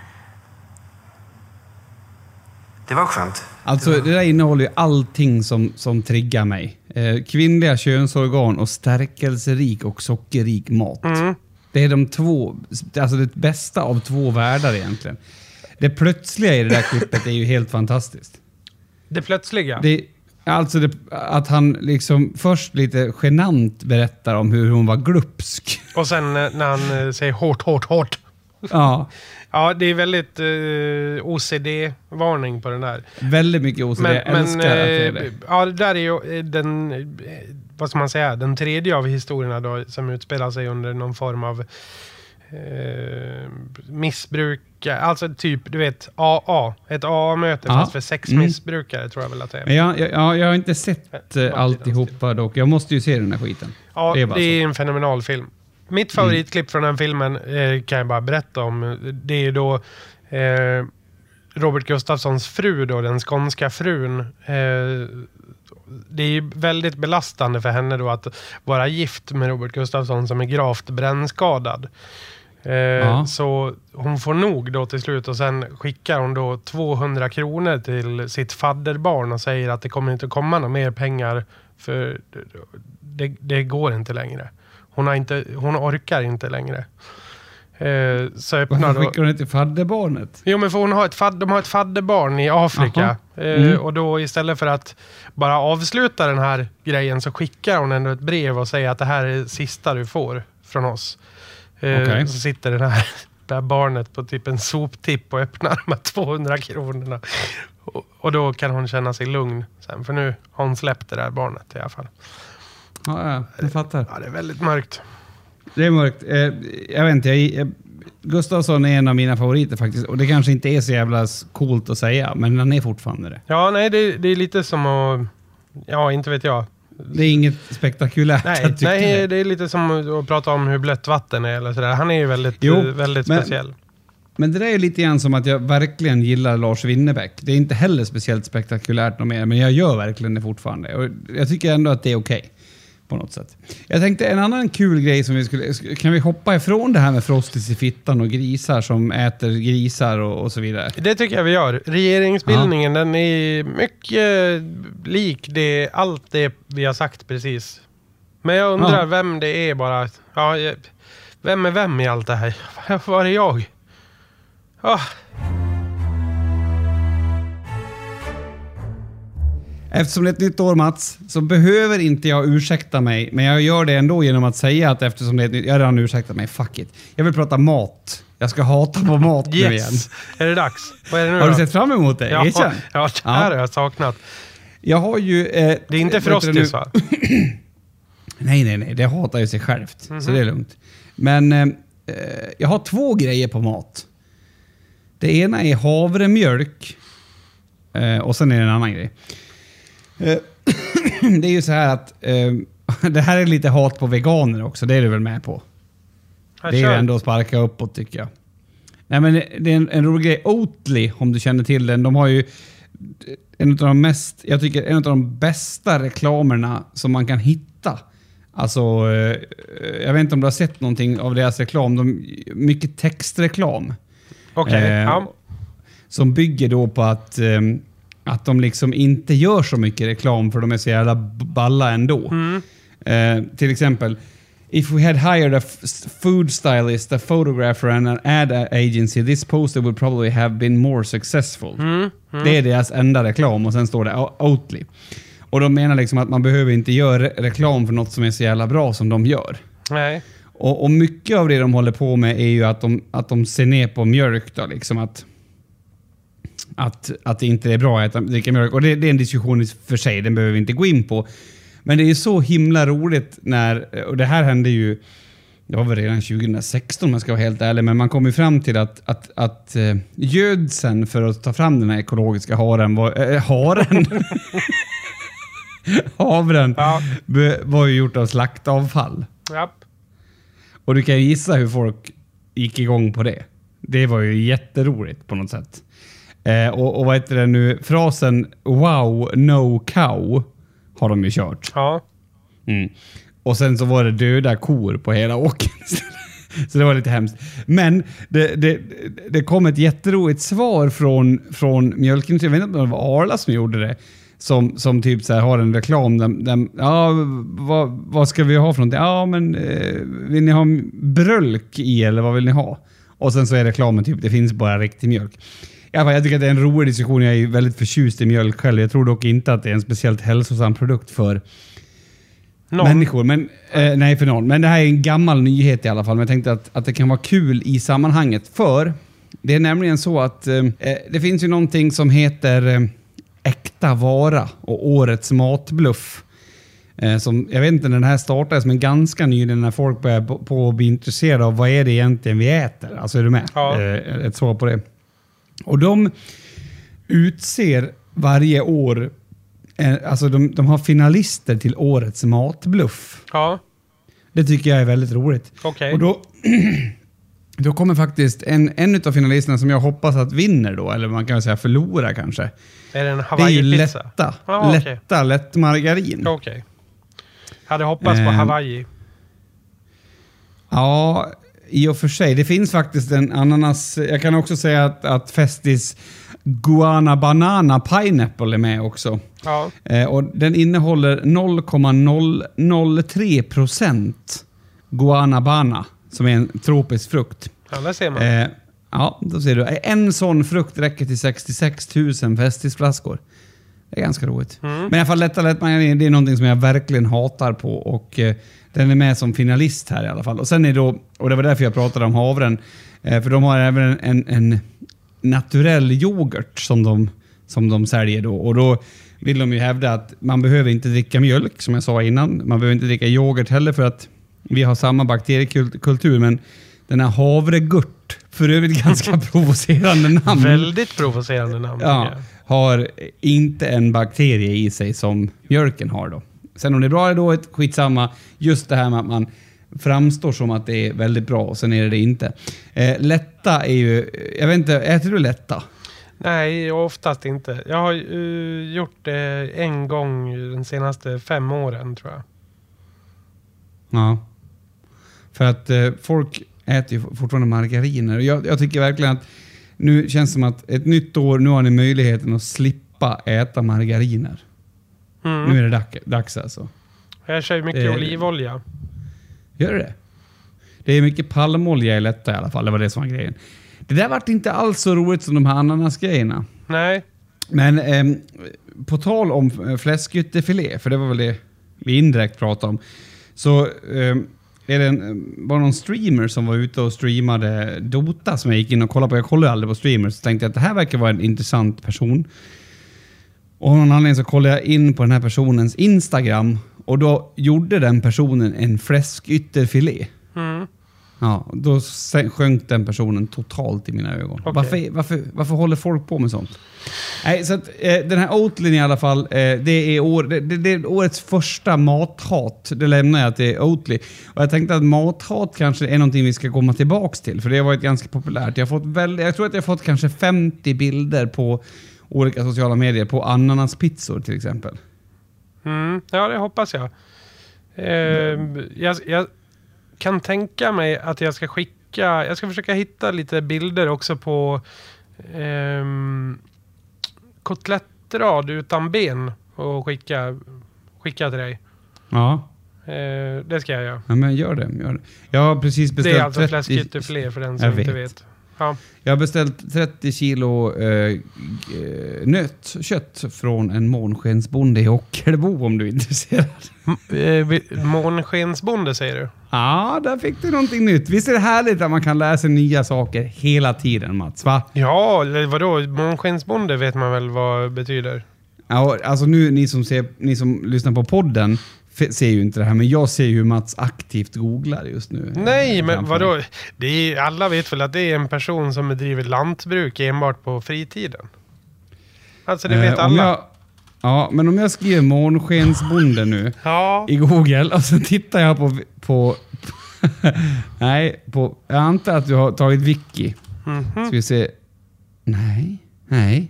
Det var skönt. Alltså det där innehåller ju allting som, som triggar mig. Eh, kvinnliga könsorgan och stärkelserik och sockerrik mat. Mm. Det är de två, alltså det bästa av två världar egentligen. Det plötsliga i det där klippet är ju helt fantastiskt. Det plötsliga? Det, alltså det, att han liksom först lite genant berättar om hur hon var glupsk. Och sen när han eh, säger hårt, hårt, hårt. Ja. Ja, det är väldigt eh, O C D-varning på den där. Väldigt mycket O C D. Men, Jag älskar men, att det är det. Ja, det där är ju den, eh, vad ska man säga, den tredje av historierna då, som utspelar sig under någon form av eh, missbruk. Alltså typ, du vet, A A. Ett A A-möte Ja. fast för sexmissbrukare mm. tror jag väl att det är. Men jag, jag, jag har inte sett eh, alltihopa dock. Jag måste ju se den här skiten. Ja, det är, det är en fenomenal film. Mitt favoritklipp mm. från den filmen eh, kan jag bara berätta om. Det är då eh, Robert Gustafssons fru då, den skånska frun. Eh, det är väldigt belastande för henne då att vara gift med Robert Gustafsson som är gravt brännskadad. Eh, ja. Så hon får nog då till slut och sen skickar hon då tvåhundra kronor till sitt fadderbarn och säger att det kommer inte att komma några mer pengar för det, det går inte längre. Hon, har inte, hon orkar inte längre. Eh, så öppnar Varför skickar hon inte fadderbarnet? Jo, men för hon har ett fadd, de har ett fadderbarn i Afrika. Mm. Eh, och då istället för att bara avsluta den här grejen så skickar hon ändå ett brev och säger att det här är det sista du får från oss. Eh, okay. Så sitter den här, det här barnet på typ en soptipp och öppnar de här tvåhundra kronorna. Och, och då kan hon känna sig lugn sen. För nu har hon släppt det där barnet i alla fall. Ja, ja, jag fattar. Ja, det är väldigt mörkt. Det är mörkt. Eh, jag vet inte, jag, jag, Gustafsson är en av mina favoriter faktiskt. Och det kanske inte är så jävla coolt att säga, men han är fortfarande det. Ja, nej, det, det är lite som att... Ja, inte vet jag. Det är inget spektakulärt. Nej, nej det. det är lite som att prata om hur blött vatten är eller sådär. Han är ju väldigt, jo, väldigt men, speciell. Men det där är lite grann som att jag verkligen gillar Lars Winnerbäck. Det är inte heller speciellt spektakulärt något mer, men jag gör verkligen det fortfarande. Och jag tycker ändå att det är okej. Okay. På något sätt. Jag tänkte en annan kul grej som vi skulle... Kan vi hoppa ifrån det här med Frostis i fittan och grisar som äter grisar och, och så vidare? Det tycker jag vi gör. Regeringsbildningen, ja. Den är mycket lik det, allt det vi har sagt precis. Men jag undrar ja. vem det är bara... Ja, vem är vem i allt det här? Var är jag? Oh. Eftersom det är ett nytt år, Mats, så behöver inte jag ursäkta mig. Men jag gör det ändå genom att säga att eftersom det är ett nytt... Jag har redan ursäktat mig. Fuck it. Jag vill prata mat. Jag ska hata på mat yes. nu igen. Är det dags? Vad är det nu har då? du sett fram emot det? Ja, ja, ja, det här har jag saknat. Jag har ju... Eh, det är inte Frostis, va? nej, nej, nej. Det hatar ju sig självt. Mm-hmm. Så det är lugnt. Men eh, jag har två grejer på mat. Det ena är havremjölk. Eh, och sen är det en annan grej. Det är ju så här att eh, det här är lite hat på veganer också. Det är du väl med på? Jag det är ju ändå att sparka uppåt tycker jag. Nej, men det är en, en rolig grej. Oatly, om du känner till den. De har ju en av de mest, jag tycker en av de bästa reklamerna som man kan hitta. Alltså, eh, jag vet inte om du har sett någonting av deras reklam. De, mycket textreklam. Okej, okay, eh, ja. Som bygger då på att... Eh, att de liksom inte gör så mycket reklam för de är så jävla balla ändå. Mm. Eh, till exempel, if we had hired a f- food stylist, a photographer and an ad agency, this poster would probably have been more successful. Mm. Mm. Det är deras enda reklam och sen står det Oatly. Och de menar liksom att man behöver inte göra reklam för något som är så jävla bra som de gör. Nej. Och, och mycket av det de håller på med är ju att de, att de ser ner på mjölk då, liksom att Att, att det inte är bra att äta, dricka mjölk. Och det, det är en diskussion för sig, den behöver vi inte gå in på. Men det är så himla roligt när, och det här hände ju, det var väl redan tjugo sexton om man ska vara helt ärlig, men man kom ju fram till att, att, att uh, gödseln för att ta fram den här ekologiska haren var, äh, haren havren Ja. be, var ju gjort av slaktavfall. Japp. Och du kan ju gissa hur folk gick igång på det. Det var ju jätteroligt på något sätt. Eh, och, och vad heter det nu? Frasen wow, no cow har de ju kört. Ja. Mm. Och sen så var det döda kor på hela åkern. Så det var lite hemskt. Men det, det, det kom ett jätteroligt svar från, från mjölkindustrin. Jag vet inte om det var Arla som gjorde det. Som, som typ så här har en reklam där, där ja, vad, vad ska vi ha för någonting? Ja, men eh, vill ni ha brölk i eller vad vill ni ha? Och sen så är reklamen typ, det finns bara riktig mjölk. Jag tycker att det är en rolig diskussion. Jag är väldigt förtjust i mjölk själv. Jag tror dock inte att det är en speciellt hälsosam produkt för någon. Människor. Men, eh, nej, för någon. Men det här är en gammal nyhet i alla fall. Men jag tänkte att, att det kan vara kul i sammanhanget. För det är nämligen så att eh, det finns ju någonting som heter eh, äkta vara och årets matbluff. Eh, som, jag vet inte, den här startades men ganska nyligen när folk började på, på att bli intresserade av vad är det egentligen vi äter. Alltså är du med? Ja. Eh, ett svar på det. Och de utser varje år, eh, alltså de, de har finalister till årets matbluff. Ja. Det tycker jag är väldigt roligt. Okej. Och då, då kommer faktiskt en, en av finalisterna som jag hoppas att vinner då, eller man kan säga förlora kanske. Är det en Det är ju Hawaii-pizza? lätta, Ah, okej. lätta, lätt margarin. Okej. Okay. Hade hoppats på Eh. Hawaii. Ja, i och för sig. Det finns faktiskt en ananas. Jag kan också säga att, att Festis Guana Banana Pineapple är med också. Ja. Eh, och den innehåller noll komma noll noll tre procent guanabana, som är en tropisk frukt. Ja, där ser man. Eh, ja, då ser du. En sån frukt räcker till sextiosex tusen Festisflaskor. Det är ganska roligt. Mm. Men i alla fall lätta lätt margarin, det är någonting som jag verkligen hatar på. Och eh, den är med som finalist här i alla fall. Och sen är då, och det var därför jag pratade om havren. Eh, för de har även en, en naturell yoghurt som de, som de säljer då. Och då vill de ju hävda att man behöver inte dricka mjölk, som jag sa innan. Man behöver inte dricka yoghurt heller för att vi har samma bakteriekultur. Men den här havregurt, för övrigt ganska provocerande namn. Väldigt provocerande namn. Ja, har inte en bakterie i sig som mjölken har då. Sen om det är bra eller dåligt, skitsamma. Just det här med att man framstår som att det är väldigt bra och sen är det det inte. Eh, lätta är ju, jag vet inte, äter du lätta? Nej, oftast inte. Jag har uh, gjort det en gång de senaste fem åren, tror jag. Ja. För att eh, folk äter ju fortfarande margariner. Jag, jag tycker verkligen att nu känns det som att ett nytt år, nu har ni möjligheten att slippa äta margariner. Mm. Nu är det dags, dags alltså. Jag kör mycket Det- olivolja. Gör det? Det är mycket palmolja i lätta i alla fall. Det var det som var grejen. Det där vart inte alls så roligt som de här ananasgrejerna. Nej. Men eh, på tal om eh, fläskyttefilé, för det var väl det vi indirekt pratade om, så eh, är det en, var någon streamer som var ute och streamade Dota som jag gick in och kollade på. Jag kollade aldrig på streamers, så tänkte jag att det här verkar vara en intressant person. Och av någon anledning så kollade jag in på den här personens Instagram och då gjorde den personen en fläskytterfilé. Mm. Ja, då sä- sjönk den personen totalt i mina ögon. Okej. Varför, varför, varför håller folk på med sånt? Nej, så att, eh, den här Oatly i alla fall, eh, det, är år, det, det, det är årets första mathat. Det lämnar jag till Oatly. Och jag tänkte att mathat kanske är någonting vi ska komma tillbaks till. För det har varit ganska populärt. Jag, har fått väl, jag tror att jag har fått kanske femtio bilder på olika sociala medier på ananaspizzor till exempel. Mm. Ja, det hoppas jag. Eh, jag. Jag kan tänka mig att jag ska skicka... Jag ska försöka hitta lite bilder också på... ehm, kotletter textrad utan ben och skicka, skicka till dig. Ja. Eh, det ska jag göra. Ja, men gör det. Gör det. Jag har precis beställt det är alltså trettio fläskytterfilé för den som jag inte vet. vet. Ja. Jag har beställt trettio kilo eh, nöt, kött från en månskensbonde i Ockelbo om du är intresserad. M- eh, månskensbonde säger du? Ja, där fick du någonting nytt. Visst är det härligt att man kan lära sig nya saker hela tiden, Mats, va? Ja, vadå? Månskensbonde vet man väl vad betyder? Ja, alltså nu, ni som, ser, ni som lyssnar på podden f- ser ju inte det här, men jag ser ju hur Mats aktivt googlar just nu. Nej, men vadå? Det är, alla vet väl att det är en person som bedriver lantbruk enbart på fritiden. Alltså det vet Eh, om alla. jag, ja, men om jag skriver månskensbonde nu Ja. i Google och så tittar jag på... på nej, på, jag antar att du har tagit wiki. Mhm. Ska vi se. Nej, nej.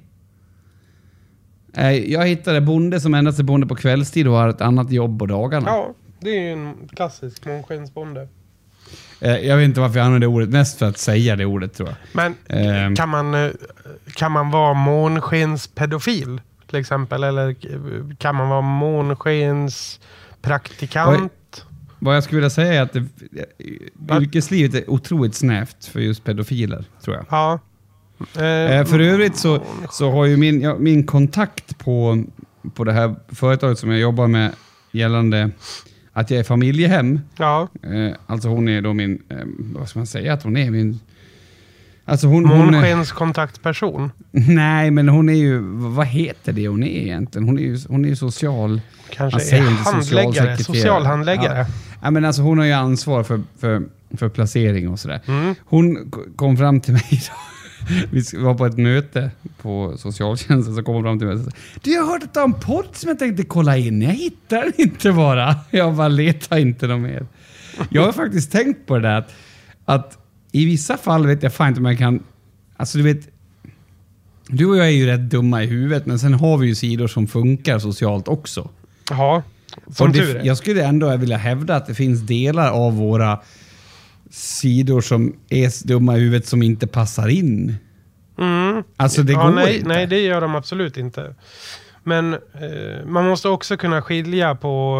Nej, jag hittade bonde som endast är bonde på kvällstid och har ett annat jobb på dagarna. Ja, det är ju en klassisk månskensbonde. Eh, jag vet inte varför jag använder ordet, mest för att säga det ordet tror jag. Men Ehm. kan, man, eh, kan man vara månskenspedofil till exempel? Eller kan man vara månskenspraktikant? Vad jag skulle vilja säga är att det, yrkeslivet är otroligt snävt för just pedofiler, tror jag. Ja. Eh, för övrigt så, så har ju min, ja, min kontakt på, på det här företaget som jag jobbar med gällande att jag är familjehem. Ja. Eh, alltså hon är då min, eh, vad ska man säga att hon är min... Alltså hon, hon är, Månskenskontaktperson? nej, men hon är ju, vad heter det hon är egentligen? Hon är ju, hon är ju social... Kanske man säger är inte handläggare, socialsekreterare. socialhandläggare. Ja. Ja, men alltså hon har ju ansvar för, för, för placering och sådär. Mm. Hon k- kom fram till mig då. Vi var på ett möte på socialtjänsten, så kom hon fram till mig och sa: du, jag har hört att det är en podd som jag tänkte kolla in. Jag hittar den inte bara. Jag bara letar inte någon mer. Jag har faktiskt tänkt på det där att, att i vissa fall vet jag fan inte om jag kan... Alltså du vet... Du och jag är ju rätt dumma i huvudet, men sen har vi ju sidor som funkar socialt också. Ja, som Och det, tur är. jag skulle ändå vilja hävda att det finns delar av våra sidor som är dumma i huvudet som inte passar in. Mm. Alltså det ja, går nej, inte. nej, det gör de absolut inte. Men eh, man måste också kunna skilja på,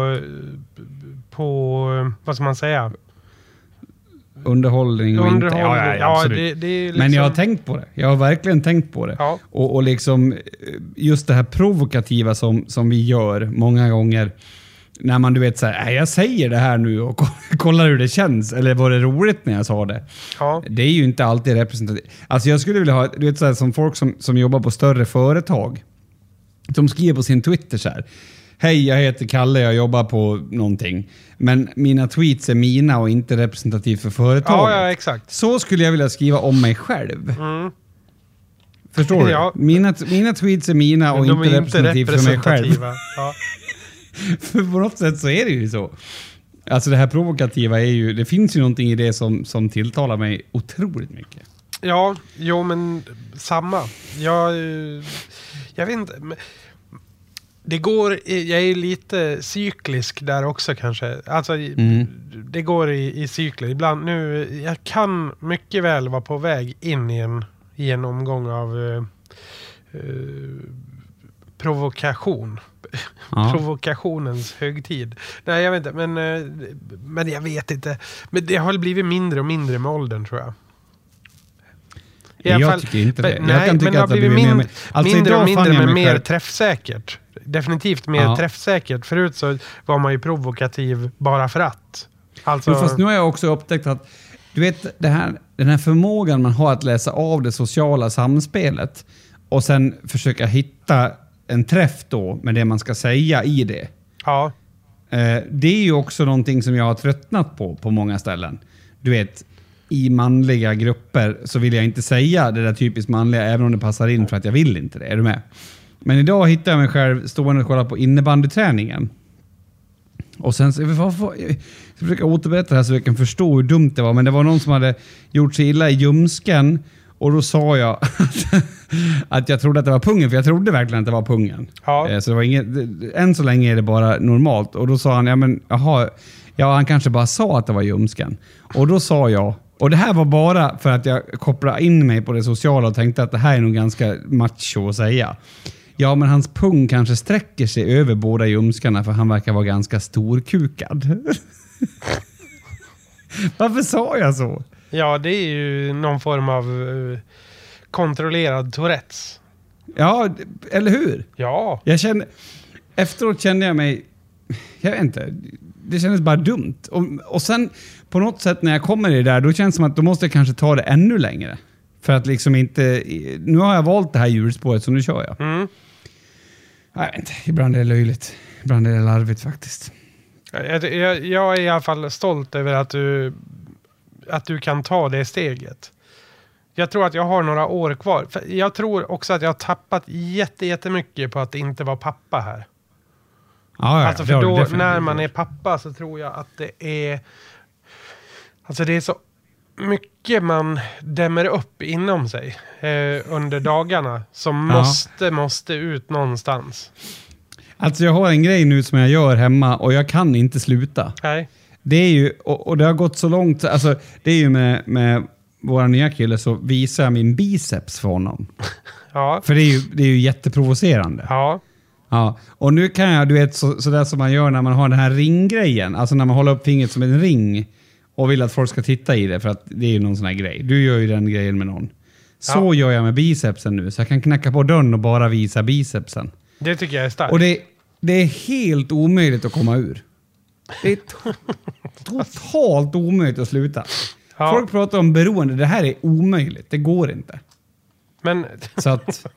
på vad ska man säga? Underhållning och Underhållning. inte. Ja, ja, Ja, absolut. det, det är liksom... Men jag har tänkt på det. Jag har verkligen tänkt på det. Ja. Och, och liksom just det här provokativa som, som vi gör många gånger. När man du vet så här, jag säger det här nu och kollar hur det känns. Eller var det roligt när jag sa det? Ja. Det är ju inte alltid representativt. Alltså jag skulle vilja ha, du vet så här, som folk som, som jobbar på större företag. De skriver på sin Twitter så här: hej, jag heter Kalle, jag jobbar på någonting. Men mina tweets är mina och inte representativt för företaget. Ja, ja, exakt. Så skulle jag vilja skriva om mig själv. Mm. Förstår du? Ja. Mina, mina tweets är mina och De inte är representativt för mig själv. representativa. Ja. För på något sätt så är det ju så. Alltså det här provokativa är ju, det finns ju någonting i det som, som tilltalar mig otroligt mycket. Ja, jo men samma. Jag, eh, jag vet inte. men Det går, i- jag är lite cyklisk där också kanske. Alltså i- Mm. det går i, i cykler. Ibland nu, jag kan mycket väl vara på väg in i en, i en omgång av eh, eh, provokation. Ja. Provokationens högtid. Nej, jag vet inte. Men, eh, men jag vet inte. Men det har blivit mindre och mindre med åldern, tror jag. I alla Jag fall- tycker inte det. men- Jag Nej, kan tycka men att det det har har blivit blivit mind- mer- alltså mindre idag och mindre, fann jag men mig mer själv- träffsäkert. Definitivt mer Ja. träffsäkert. Förut så var man ju provokativ bara för att. Alltså, Jo, fast nu har jag också upptäckt att du vet, det här, den här förmågan man har att läsa av det sociala samspelet och sen försöka hitta en träff då med det man ska säga i det. ja. Eh, det är ju också någonting som jag har tröttnat på på många ställen. Du vet, i manliga grupper så vill jag inte säga det där typiskt manliga även om det passar in för att jag vill inte det. Är du med? Men idag hittar jag mig själv stående och kolla på innebandyträningen. Och sen så, vad, vad, jag ska försöka återberätta det här så jag kan förstå hur dumt det var. Men det var någon som hade gjort sig illa i ljumsken. Och då sa jag att jag trodde att det var pungen. För jag trodde verkligen att det var pungen. Ja. Eh, Så det var inget, än så länge är det bara normalt. Och då sa han, ja men jaha, ja han kanske bara sa att det var ljumsken. Och då sa jag, och det här var bara för att jag kopplade in mig på det sociala och tänkte att det här är nog ganska macho att säga. Ja, men hans pung kanske sträcker sig över båda ljumskarna för han verkar vara ganska storkukad. Varför sa jag så? Ja, det är ju någon form av uh, kontrollerad Tourettes. Ja, eller hur? Ja. Jag kände, efteråt kände jag mig, jag vet inte, det kändes bara dumt. Och, och sen på något sätt när jag kommer i det där, då känns det som att då måste jag kanske ta det ännu längre. För att liksom inte, nu har jag valt det här djurspåret så nu kör jag. Mm. Jag vet inte, ibland är det löjligt, ibland är det larvigt faktiskt. Jag, jag, jag är i alla fall stolt över att du, att du kan ta det steget. Jag tror att jag har några år kvar. För jag tror också att jag har tappat jätte, jättemycket på att inte vara pappa här. Ja, ja, alltså för då när man är pappa så tror jag att det är... Alltså det är så mycket man dämmer upp inom sig eh, under dagarna som ja. måste, måste ut någonstans. Alltså jag har en grej nu som jag gör hemma och jag kan inte sluta. Nej. Det är ju, och, och det har gått så långt, alltså det är ju med, med våra nya kille så visar jag min biceps för honom. Ja. För det är ju, det är ju jätteprovocerande. Ja. Ja. Och nu kan jag, du vet, så, så där som man gör när man har den här ringgrejen. Alltså när man håller upp fingret som en ring och vill att folk ska titta i det för att det är ju någon sån här grej. Du gör ju den grejen med någon. Så ja. Gör jag med bicepsen nu. Så jag kan knacka på dörren och bara visa bicepsen. Det tycker jag är starkt. Och det, det är helt omöjligt att komma ur. Det är to- totalt omöjligt att sluta. Ja. Folk pratar om beroende. Det här är omöjligt. Det går inte. Men... Så att...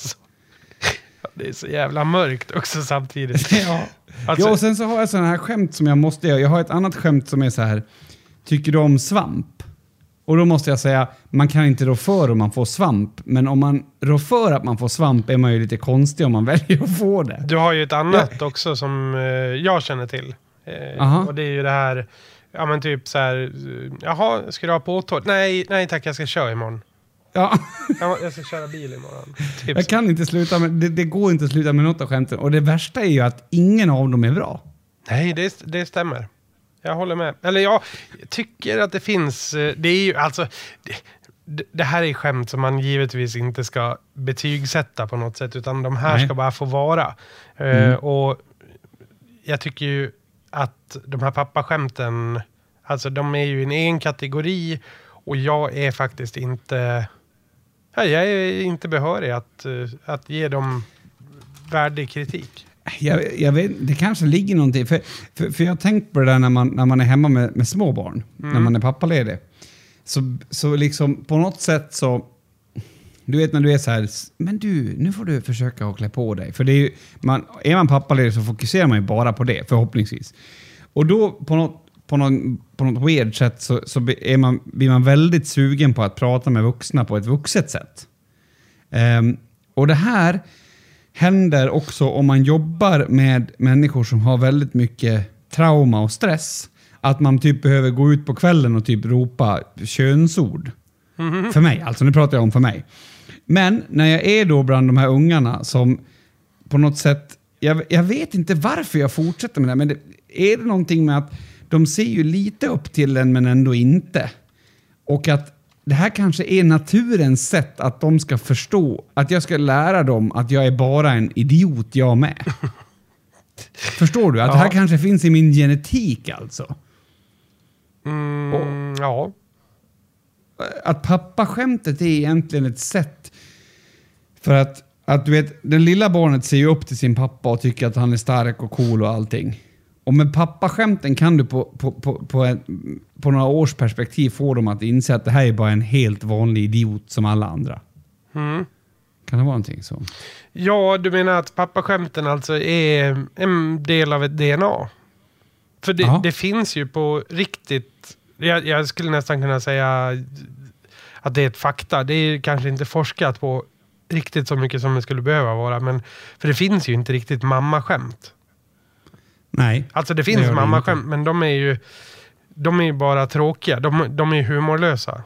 Det är så jävla mörkt också samtidigt. Ja. Alltså... ja, och sen så har jag sådana här skämt som jag måste göra. Jag har ett annat skämt som är så här. Tycker du om svamp? Och då måste jag säga, man kan inte rå för om man får svamp. Men om man rår för att man får svamp är man ju lite konstig om man väljer att få det. Du har ju ett annat ja. också som eh, jag känner till. Eh, och det är ju det här, ja men typ så här, jaha, ska du ha påtår? Nej, nej tack, jag ska köra imorgon. Ja. jag, jag ska köra bil imorgon. Typ jag kan inte sluta med, det, det går inte att sluta med något av skämten. Och det värsta är ju att ingen av dem är bra. Nej, det, det stämmer. Jag håller med. Eller jag tycker att det finns, det är ju alltså, det, det här är skämt som man givetvis inte ska betygsätta på något sätt, utan de här Nej. ska bara få vara. Mm. Uh, och jag tycker ju att de här pappaskämten, alltså de är ju en egen kategori och jag är faktiskt inte, jag är inte behörig att, att ge dem värdig kritik. Jag, jag vet, det kanske ligger någonting. För, för, för jag har tänkt på det där när man, när man är hemma med, med små barn. Mm. När man är pappaledig. Så, så liksom på något sätt så... Du vet när du är så här... Men du, nu får du försöka att klä på dig. För det är ju... Man, är man pappaledig så fokuserar man ju bara på det, förhoppningsvis. Och då på något, på någon, på något weird sätt så, så är man, blir man väldigt sugen på att prata med vuxna på ett vuxet sätt. Um, och det här... händer också om man jobbar med människor som har väldigt mycket trauma och stress. Att man typ behöver gå ut på kvällen och typ ropa könsord. Mm-hmm. För mig, alltså nu pratar jag om för mig. Men när jag är då bland de här ungarna som på något sätt, jag, jag vet inte varför jag fortsätter med det, men det, är det någonting med att de ser ju lite upp till en men ändå inte. Och att det här kanske är naturens sätt att de ska förstå, att jag ska lära dem att jag är bara en idiot jag med. Förstår du? Att ja. Det här kanske finns i min genetik alltså. Mm, och, ja. Att pappaskämtet är egentligen ett sätt för att, att du vet, den lilla barnet ser ju upp till sin pappa och tycker att han är stark och cool och allting. Och med pappaskämten kan du på, på, på, på, en, på några års perspektiv få dem att inse att det här är bara en helt vanlig idiot som alla andra. Mm. Kan det vara någonting så? Ja, du menar att pappaskämten alltså är en del av ett D N A? För det, det finns ju på riktigt... Jag, jag skulle nästan kunna säga att det är ett fakta. Det är kanske inte forskat på riktigt så mycket som det skulle behöva vara. Men, för det finns ju inte riktigt mammaskämt. Nej. Alltså det finns mammaskämt, men de är ju de är ju bara tråkiga. De, de är ju humorlösa.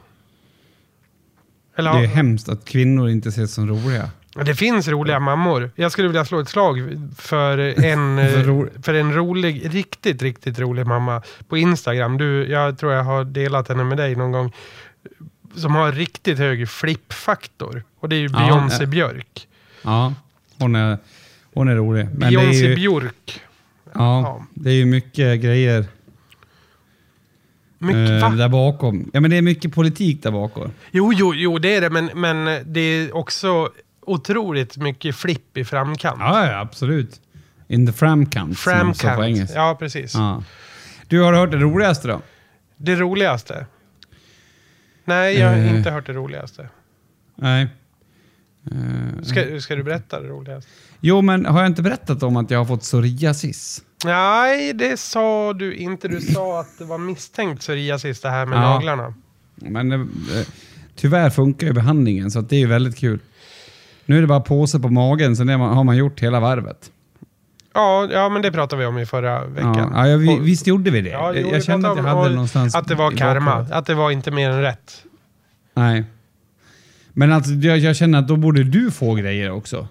Eller, det är hemskt att kvinnor inte ses som roliga. Det finns roliga mammor. Jag skulle vilja slå ett slag för en, för, ro- för en rolig, riktigt, riktigt rolig mamma på Instagram. Du, jag tror jag har delat henne med dig någon gång. Som har riktigt hög flippfaktor. Och det är ju Beyoncé ja, Björk. Ja. Hon är, hon är rolig. Men Beyoncé det är ju, Björk. ja, Ja. det är ju mycket grejer Mycket, eh, va? där bakom. Ja, men det är mycket politik där bakom. Jo, jo, jo, det är det. Men, men det är också otroligt mycket flipp i framkant. Ja, ja, absolut. In the framkant. som man sa på Framkant. engelska. Ja, precis. Ja. Du har hört det roligaste då? Det roligaste? Nej, jag har Eh. inte hört det roligaste. Nej. Eh, Ska, ska du berätta det roligaste? Jo, men har jag inte berättat om att jag har fått psoriasis? Nej, det sa du inte. Du sa att det var misstänkt psoriasis det här med Ja. naglarna. Men eh, tyvärr funkar ju behandlingen så att det är ju väldigt kul. Nu är det bara påse på magen så det har man gjort hela varvet. Ja, ja, men det pratade vi om i förra veckan. Ja, ja vi, Och- visst gjorde vi det. Ja, jo, jag vi kände att jag pratade om- hade och någonstans... Att det var i karma. bakhuvudet. Att det var inte mer än rätt. Nej. Men alltså, jag, jag känner att då borde du få grejer också.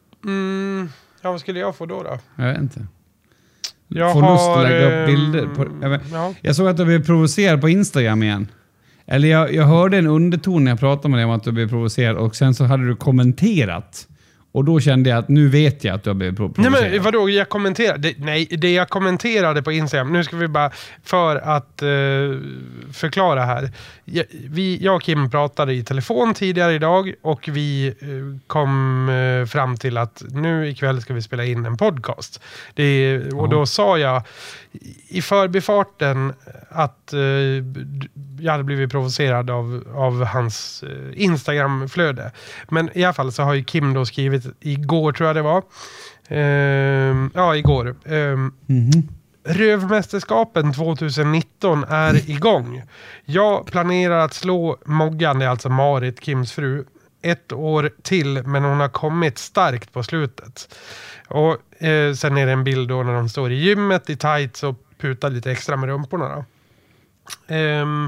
Mm, ja, vad skulle jag få då? då? Jag vet inte. Jag Få lust att har, lägga upp ehm, bilder. På, jag, vet, ja. jag såg att du blev provocerad på Instagram igen. Eller jag, jag hörde en underton när jag pratade med dig om att du blev provocerad och sen så hade du kommenterat. Och då kände jag att nu vet jag att du har blivit provocerad. Nej, men vadå? Jag kommenterade... Det, nej, det jag kommenterade på Instagram... Nu ska vi bara... För att eh, förklara här. Jag, vi, jag och Kim pratade i telefon tidigare idag och vi eh, kom eh, fram till att nu ikväll ska vi spela in en podcast. Det, och då sa jag i förbifarten att eh, jag hade blivit provocerad av, av hans eh, Instagram-flöde. Men i alla fall så har ju Kim då skrivit igår, tror jag det var. Ehm, ja, igår. Ehm, Mhm. Rövmästerskapen tjugonitton är igång. Jag planerar att slå Moggan, det är alltså Marit, Kims fru, ett år till, men hon har kommit starkt på slutet. Och eh, sen är det en bild då när de står i gymmet i tights och putar lite extra med rumporna då. Ehm,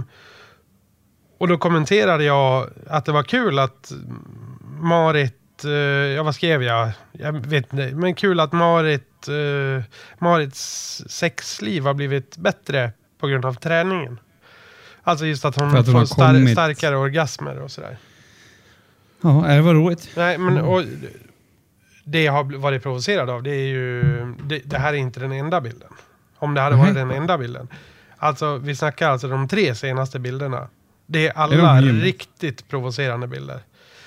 och då kommenterade jag att det var kul att Marit, eh, ja vad skrev jag? Jag vet inte, men kul att Marit, eh, Marits sexliv har blivit bättre på grund av träningen. Alltså just att hon, För att hon får har star- kommit. starkare orgasmer och sådär. Ja, det var roligt. Nej, men och, det jag har varit provocerad av, det är ju... Det, det här är inte den enda bilden. Om det hade Nej. varit den enda bilden. Alltså, vi snackar alltså de tre senaste bilderna. Det är Är alla de gym? riktigt provocerande bilder.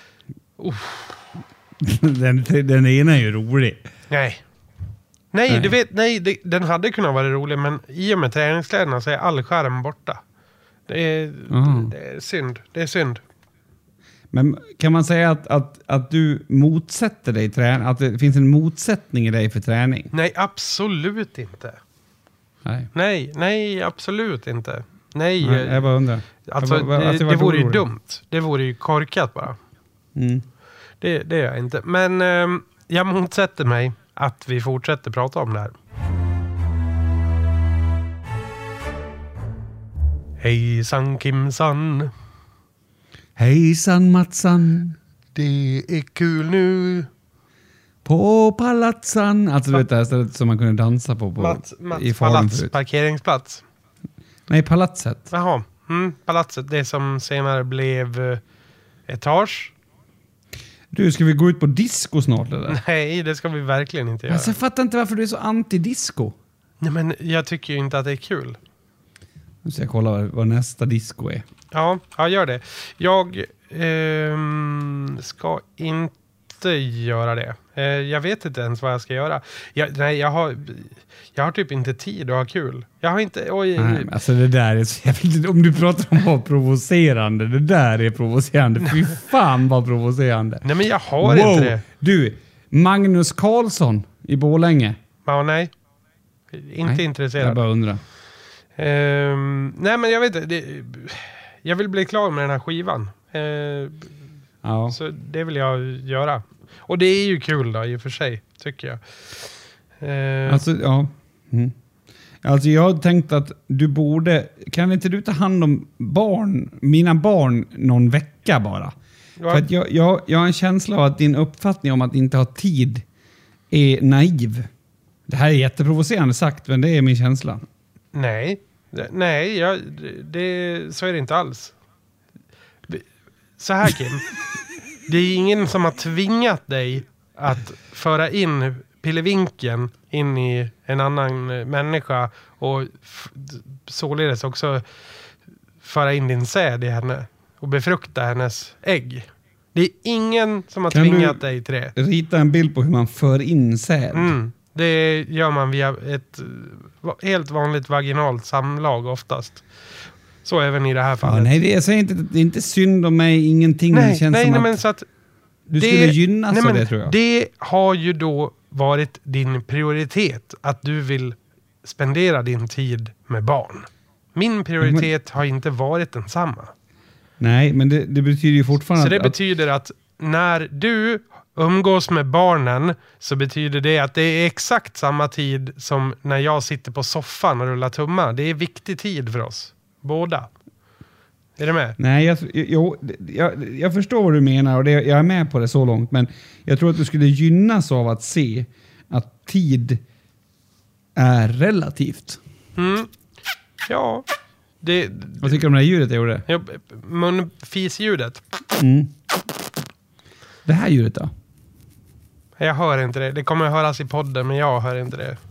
den, den ena är ju rolig. Nej. Nej, Nej. du vet, nej det, den hade kunnat vara rolig, men i och med träningskläderna så är all skärm borta. Det är, Mm. det, det är synd. Det är synd. Men kan man säga att, att, att du motsätter dig träning? Att det finns en motsättning i dig för träning? Nej, absolut inte. Nej. Nej, nej, absolut inte. Nej, Nej, jag bara undrar. alltså, Jag bara- det, alltså, jag det var vore ju orolig. dumt. Det vore ju korkat bara. Mm. Det, det är jag inte. Men ehm, jag motsätter mig att vi fortsätter prata om det här. Hejsan Kimsan. Hejsan Matsan, Det är kul nu. på palatsan. Alltså du vet det här stället som man kunde dansa på, på Mats, Mats i Falun palats, förut. parkeringsplats. Nej, palatset. Jaha, mm, palatset. Det som senare blev eh, etage. Du, ska vi gå ut på disco snart eller? Nej, det ska vi verkligen inte göra. Alltså, jag fattar inte varför du är så anti-disco. Nej, men jag tycker ju inte att det är kul. Nu ska jag kolla vad, vad nästa disco är. Ja, ja gör det. Jag ehm, ska inte göra det. Eh, jag vet inte ens vad jag ska göra. Jag, nej, jag har, jag har typ inte tid att ha kul. Jag har inte... Oj, Nej, men alltså det där är så jävligt, om du pratar om att vara provocerande, det där är provocerande. Fy fan vad provocerande. nej, men jag har inte det. Du, Magnus Karlsson i Borlänge. Ja, nej. Inte Nej, intresserad. Jag bara undrar. Ehm, nej, men jag vet inte. Det, jag vill bli klar med den här skivan. Ehm, Ja. Så det vill jag göra. Och det är ju kul då, i och för sig, tycker jag. Ehm, Alltså, ja. Mm. Alltså jag har tänkt att du borde... Kan inte du ta hand om barn, mina barn någon vecka bara? Ja. För att jag, jag, jag har en känsla av att din uppfattning om att inte ha tid är naiv. Det här är jätteprovocerande sagt, men det är min känsla. Nej, det- nej jag, det, så är det inte alls. Så här Kim, det är ingen som har tvingat dig att föra in pillevinkeln in i en annan människa och f- således också föra in din säd i henne och befrukta hennes ägg. Det är ingen som har Kan tvingat du dig till det. Rita en bild på hur man för in säd. Mm. Det gör man via ett helt vanligt vaginalt samlag oftast. Så även i det här fallet. Ja, nej, det, jag säger inte, det är inte synd om mig, ingenting. Nej, det känns nej, som nej att men så att du det, skulle gynnas nej, av men det, tror jag. Det har ju då varit din prioritet att du vill spendera din tid med barn. Min prioritet har inte varit densamma. Nej, men det, det betyder ju fortfarande Så det att... betyder att när du umgås med barnen så betyder det att det är exakt samma tid som när jag sitter på soffan och rullar tummar. Det är viktig tid för oss. Båda. Är du med? Nej, jag, jo, jag, jag förstår vad du menar och det, jag är med på det så långt. Men jag tror att du skulle gynnas av att se att tid är relativt. Mm. Ja. Det, Vad tycker du om det här ljudet jag gjorde? ja, munfisljudet. Mm. Det här ljudet då? Jag hör inte det. Det kommer att höras i podden, men jag hör inte det.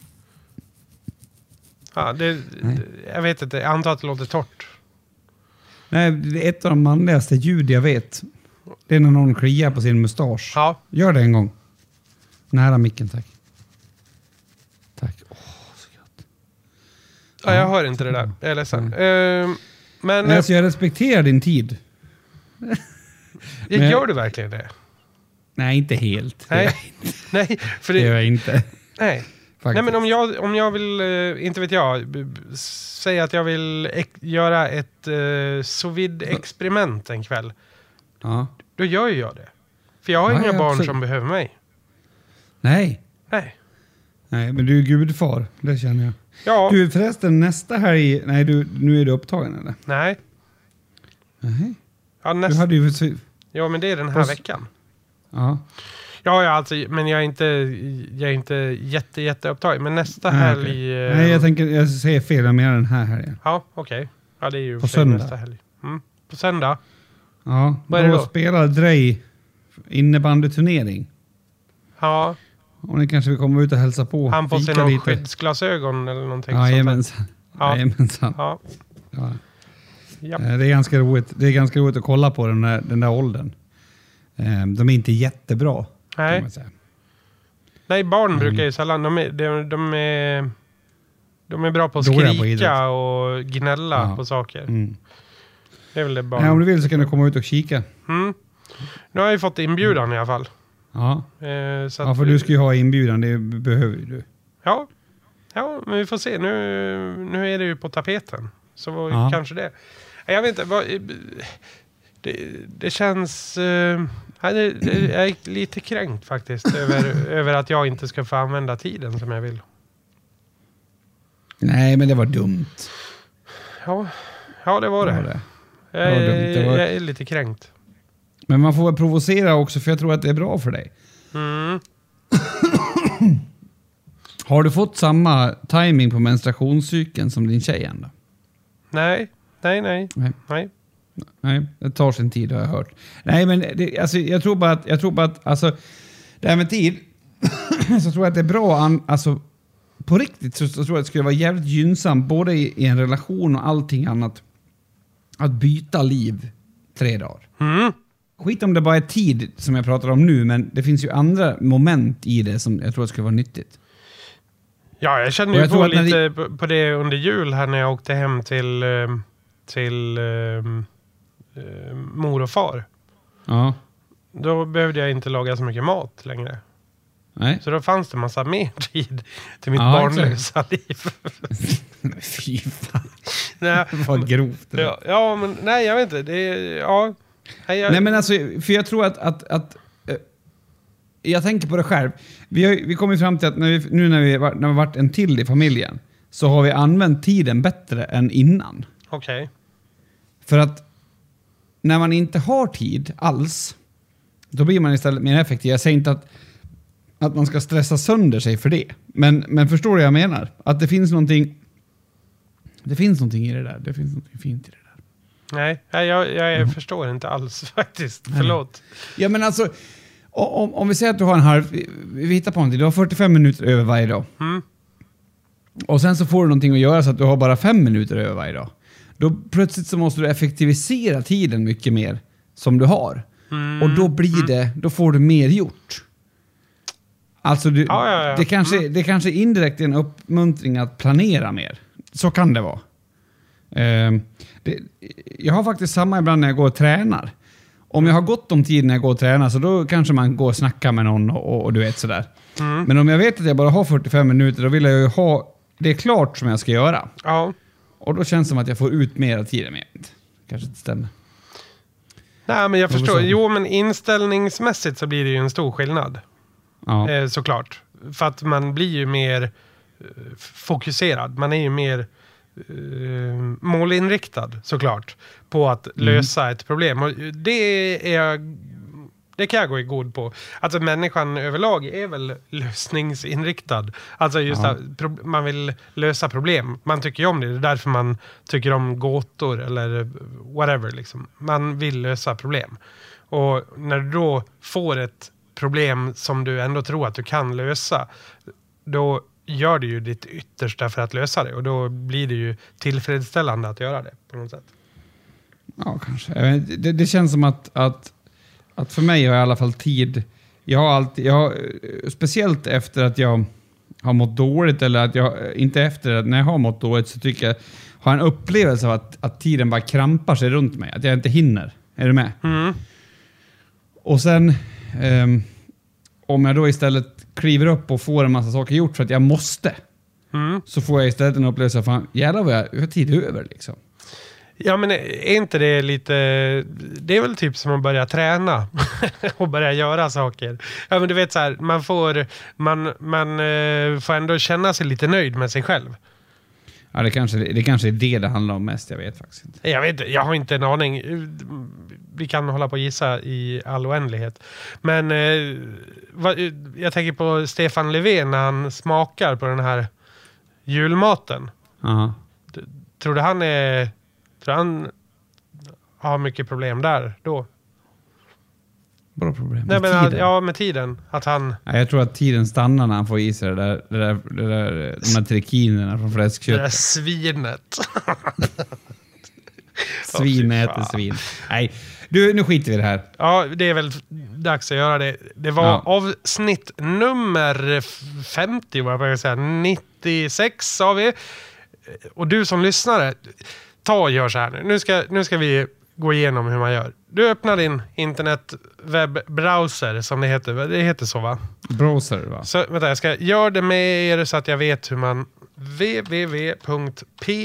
Ja, det jag vet inte. Jag antar att det låter torrt. Nej, det är ett av de manligaste ljud jag vet. Det är när någon kliar på sin mustasch. Ja. Gör det en gång. Nära micken, tack. Tack. Åh, så gott. Ja, jag hör inte det där. Jag är ledsen. Mm. Uh, men Nej, alltså jag respekterar din tid. jag men- gör du verkligen det? Nej, inte helt. Det Nej. gör jag inte. Nej, för Det gör det... jag inte. Nej. Faktiskt. Nej, men om jag, om jag vill, eh, inte vet jag, b- b- säga att jag vill ek- göra ett eh, sous vide-experiment en kväll. Ja. Då gör ju jag det. För jag har Ja, inga ja, barn absolut. som behöver mig. Nej. Nej. Nej, men du är gudfar. Det känner jag. Ja. Du, förresten, nästa helg... Nej, du, nu är du upptagen, eller? Nej. Nej. Ja, Du näst... hade ju... ja, men det är den här Fast- veckan. Ja. Ja, ja, alltså, men jag är inte, jag är inte jätte, jätte upptagen. Men nästa Nej, helg... okej. eh, Nej, jag tänker... Jag säger fel. Jag menar den här helgen. Ja, okej. Ja, det är ju På för sig söndag. nästa helg. Mm. På söndag. Ja. Vad är det då, då? spelar Drej innebandyturnering. Ja, Och ni kanske vill komma ut och hälsa på. han på fika sina lite. skyddsglasögon eller någonting. Ja, sånt där. jajamensan. Ja. Jajamensan. Ja. Ja. Ja. Eh, Det är ganska roligt. Det är ganska roligt att kolla på den där, den där åldern. Eh, De är inte jättebra. Nej. Kan man säga. Nej, barn Mm. brukar ju sällan... De är, de, de är, de är bra på att Dåliga på skrika idrott. och gnälla Ja. på saker. Mm. Det är väl det Nej, om barn. du vill så kan du komma ut och kika. Mm. Nu har jag ju fått inbjudan i alla fall. Ja, Eh, så ja att, för du ska ju ha inbjudan. Det behöver ju du. Ja. Ja, men vi får se. Nu, nu är det ju på tapeten. Så Ja. kanske det. Jag vet inte. Vad, det, det känns... Uh, det, det, jag är lite kränkt faktiskt över, över att jag inte ska få använda tiden som jag vill. Nej, men det var dumt. Ja, ja det var det. Det var det. Jag, Det var är, dumt. Det var- jag är lite kränkt. Men man får väl provocera också, för jag tror att det är bra för dig. Mm. Har du fått samma timing på menstruationscykeln som din tjej ändå? Nej, nej, nej. Nej. nej. Nej, det tar sin tid har jag hört. Nej, men det, alltså, jag tror bara att, jag tror bara att alltså, det här med tid, så tror jag att det är bra, an, alltså, på riktigt så, så tror jag att det skulle vara jävligt gynnsamt, både i, i en relation och allting annat, att byta liv tre dagar. Mm. Skit om det bara är tid som jag pratar om nu, men det finns ju andra moment i det som jag tror skulle vara nyttigt. Ja, jag känner Och ju jag tror på att när lite på- på det under jul här när jag åkte hem till, eh, till eh, eh, mor och far. Ja. Då behövde jag inte laga så mycket mat längre. Nej. Så då fanns det massa mer tid till mitt Ja, barnlösa liv. Fy fan. nej, Vad grovt det ja, ja, men nej, jag vet inte. Det är, ja. Nej, jag, Nej, men alltså, för jag tror att... att, att eh, jag tänker på det själv. Vi, har, vi kommer fram till att när vi, nu när vi, var- när vi har varit en till i familjen så har vi använt tiden bättre än innan. Okej. För att när man inte har tid alls, då blir man istället mer effektiv. Jag säger inte att, att man ska stressa sönder sig för det. Men, men förstår du vad jag menar? Att det finns någonting... Det finns någonting i det där. Det finns någonting fint i det där. Nej, nej, jag, jag, jag förstår inte alls faktiskt. Förlåt. Ja, men alltså, om, om vi säger att du har en halv... Vi hittar på någonting. Du har fyrtiofem minuter över varje dag. Mm. Och sen så får du någonting att göra så att du har bara fem minuter över varje dag. Då plötsligt så måste du effektivisera tiden mycket mer som du har. Mm. Och då blir det... Då får du mer gjort. Alltså, du, ja, ja, ja. Det, kanske, mm. det kanske indirekt är en uppmuntring att planera mer. Så kan det vara. Uh, det, jag har faktiskt samma ibland när jag går och tränar. Om jag har gått om tid när jag går och tränar så då kanske man går och snackar med någon och, och du vet sådär. Mm. Men om jag vet att jag bara har fyrtiofem minuter då vill jag ju ha det klart som jag ska göra. Ja. Och då känns det som att jag får ut mer av tiden. Men kanske inte stämmer. Nej, men jag förstår. Jo, men inställningsmässigt så blir det ju en stor skillnad. Ja. Eh, såklart. För att man blir ju mer eh, fokuserad. Man är ju mer eh, målinriktad såklart på att mm. lösa ett problem. Och det är jag, det kan jag gå i god på. Alltså människan överlag är väl lösningsinriktad. Alltså just ja. att pro- man vill lösa problem. Man tycker ju om det. Det är därför man tycker om gåtor eller whatever liksom. Man vill lösa problem. Och när du då får ett problem som du ändå tror att du kan lösa, då gör du ju ditt yttersta för att lösa det. Och då blir det ju tillfredsställande att göra det på något sätt. Ja, kanske. Det, det känns som att, att, att för mig har jag i alla fall tid. Jag har alltid, jag har, speciellt efter att jag har mått dåligt, eller att jag, inte efter att när jag har mått dåligt så tycker jag, har en upplevelse av att, att tiden bara krampar sig runt mig. Att jag inte hinner. Är du med? Mm. Och sen um, om jag då istället kliver upp och får en massa saker gjort för att jag måste, mm. så får jag istället en upplevelse av fan, jävlar vad jag har tid över liksom. Ja, men är inte det lite... Det är väl typ som att börja träna och börja göra saker. Ja, men du vet så här, man får, man, man uh, får ändå känna sig lite nöjd med sig själv. Ja, det kanske, det kanske är det det handlar om mest, jag vet faktiskt inte. Jag vet, jag har inte en aning. Vi kan hålla på och gissa i all oändlighet. Men uh, vad, jag tänker på Stefan Löfven när han smakar på den här julmaten. Uh-huh. Tror du han är... Tror han har mycket problem där då? Bra problem. Nej, men att, ja, med tiden. Att han... Ja, jag tror att tiden stannar när han får i sig det där, det där, det där, de här trikinerna från fläskköttet. Det där svinet. Svin äter svin. Nej, du, nu skiter vi i det här. Ja, det är väl dags att göra det. Det var ja. avsnitt nummer femtio, vad jag säga. nittiosex sa vi. Och du som lyssnare, ta och gör så här nu. Nu ska, nu ska vi gå igenom hur man gör. Du öppnar din internetwebbbrowser som det heter. Det heter så, va? Browser, va? Så vänta, jag ska göra det med er så att jag vet hur man w w w punkt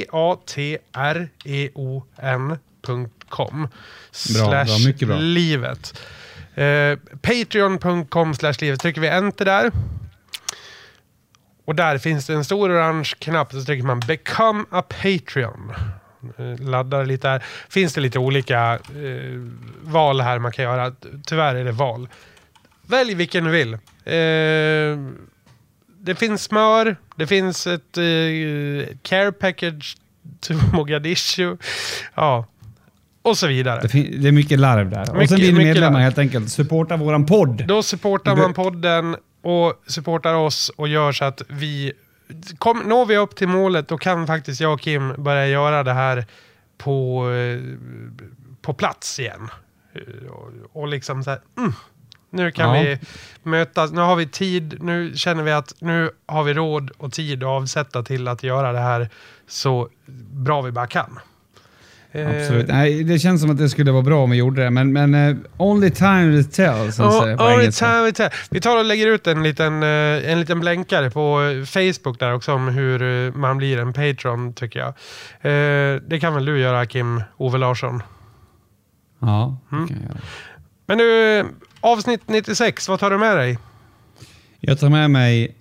patreon punkt com slash mycket bra. livet. Eh, patreon punkt com slash livet. Trycker vi enter där. Och där finns det en stor orange knapp, så trycker man Become a Patreon. Laddar lite här. Finns det lite olika eh, val här man kan göra. Tyvärr är det val. Välj vilken du vill. Eh, det finns smör. Det finns ett eh, care package till Mogadishu. Ja. Och så vidare. Det, fin- det är mycket larv där. Mycket, och sen blir ni medlemmar larv. helt enkelt. Supporta våran podd. Då supportar man podden och supportar oss och gör så att vi kom, når vi upp till målet, då kan faktiskt jag och Kim börja göra det här på, på plats igen. Och, och liksom så här, mm, nu kan ja. vi mötas, nu har vi tid, nu känner vi att nu har vi råd och tid att avsätta till att göra det här så bra vi bara kan. Absolut. Nej, det känns som att det skulle vara bra om vi gjorde det, men, men uh, only time will tell. Som oh, säger, only time will tell. Vi tar och lägger ut en liten, uh, en liten blänkare på Facebook där också om hur uh, man blir en Patreon, tycker jag. Uh, det kan väl du göra, Kim Ove Larsson? Ja, det mm. kan jag göra. Men nu, avsnitt nittiosex, vad tar du med dig? Jag tar med mig...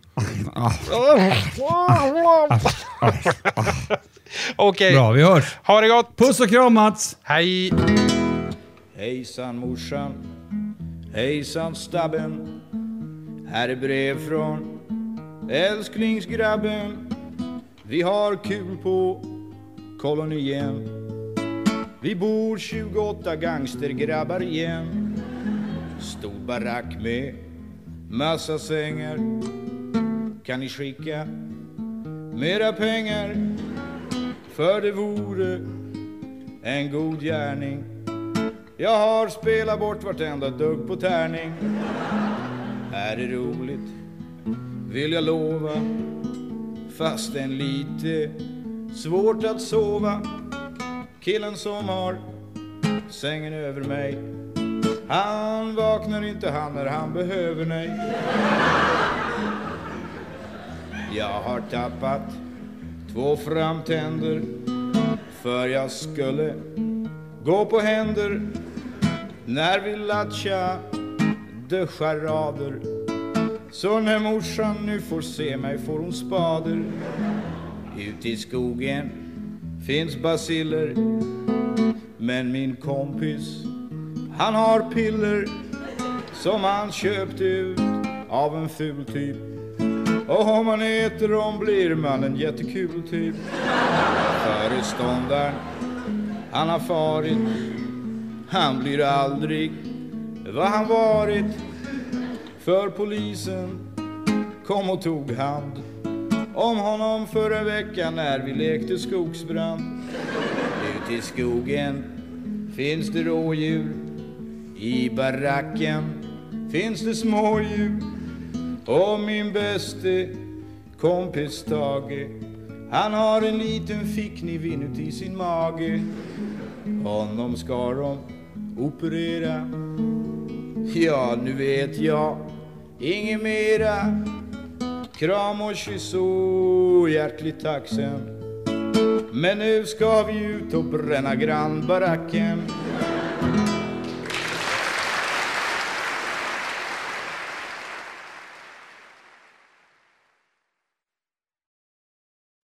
Okej. Bra, vi hörs. Ha det gott. Puss och kram, Mats. Hej. Hejsan morsan. Hejsan stabben. Här är brev från älsklingsgrabben. Vi har kul på kolonien. Vi bor tjugoåtta gangstergrabbar igen. Stor stor barack med massa sängar. Kan ni skicka mera pengar? För det vore en god gärning. Jag har spelat bort vartenda dugg på tärning. Är det roligt vill jag lova, fast en lite svårt att sova. Killen som har sängen över mig, han vaknar inte han när han behöver mig. Jag har tappat två framtänder, för jag skulle gå på händer när vi latchade charader. Så när morsan nu får se mig får hon spader. Ut i skogen finns basiller, men min kompis han har piller som han köpt ut av en ful typ. Och om man äter dem blir man en jättekul typ. Föreståndaren han har farit, han blir aldrig vad han varit. För polisen kom och tog hand om honom förra veckan när vi lekte skogsbrand. Ut i skogen finns det rådjur, i baracken finns det smådjur. Och min bäste kompis Tage, han har en liten fickniv inuti sin mage. Honom ska de operera. Ja, nu vet jag inget mera. Kram och kyss och hjärtligt tack sen. Men nu ska vi ut och bränna grannbaracken.